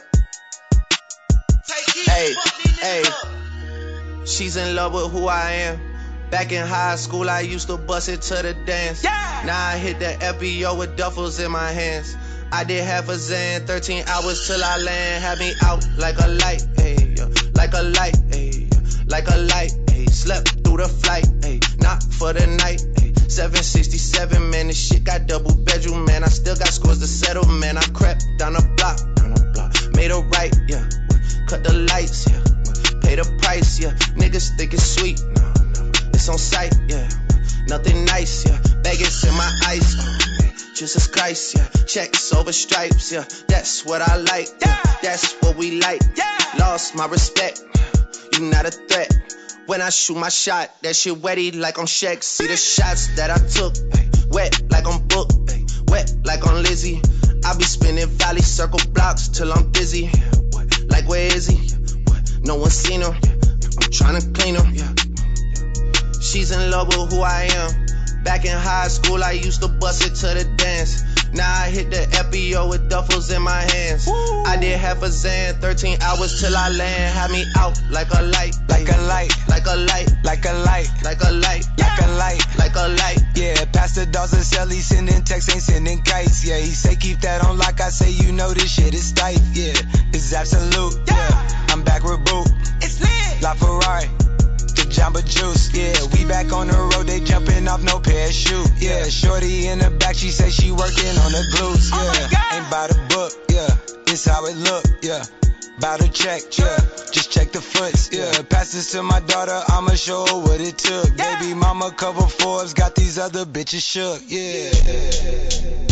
Hey, hey. She's in love with who I am. Back in high school, I used to bust it to the dance. Yeah. Now I hit the FBO with duffels in my hands. I did half a Zan, 13 hours till I land. Had me out like a light, ayy, like a light, ayy, like a light, ayy. Slept through the flight, ayy, not for the night, ayy. 767, man, this shit got double bedroom, man. I still got scores to settle, man. I crept down the block, made a right, yeah. Cut the lights, yeah. Pay the price, yeah. Niggas think it's sweet, no, it's on sight, yeah. Nothing nice, yeah. Vegas in my ice, Jesus Christ, yeah. Checks over stripes, yeah. That's what I like, yeah. That's what we like, yeah. Lost my respect, you not a threat. When I shoot my shot, that shit wetty like on Shaq. See the shots that I took, wet like on Book, wet like on Lizzie. I be spinning valley circle blocks till I'm dizzy. Like where is he? No one seen him. I'm tryna clean him. She's in love with who I am. Back in high school, I used to bust it to the dance. Now I hit the FBO with duffels in my hands. Woo. I did half a Zan, 13 hours till I land. Had me out like a light, like a light, like a light, like a light, like a light, like a light, like a light. Yeah, Pastor Dawson Sally sending texts, ain't sending kites. Yeah, he say keep that on like I say, you know this shit is tight. Yeah, it's absolute. Yeah, I'm back with Boot. It's lit. La Ferrari. Jamba Juice, yeah, we back on the road, they jumping off no parachute, yeah, shorty in the back, she say she working on the glutes, yeah, ain't by the book, yeah, this how it look, yeah, bout to check, yeah, just check the foots, yeah, pass this to my daughter, I'ma show her what it took, baby mama cover Forbes, got these other bitches shook, yeah.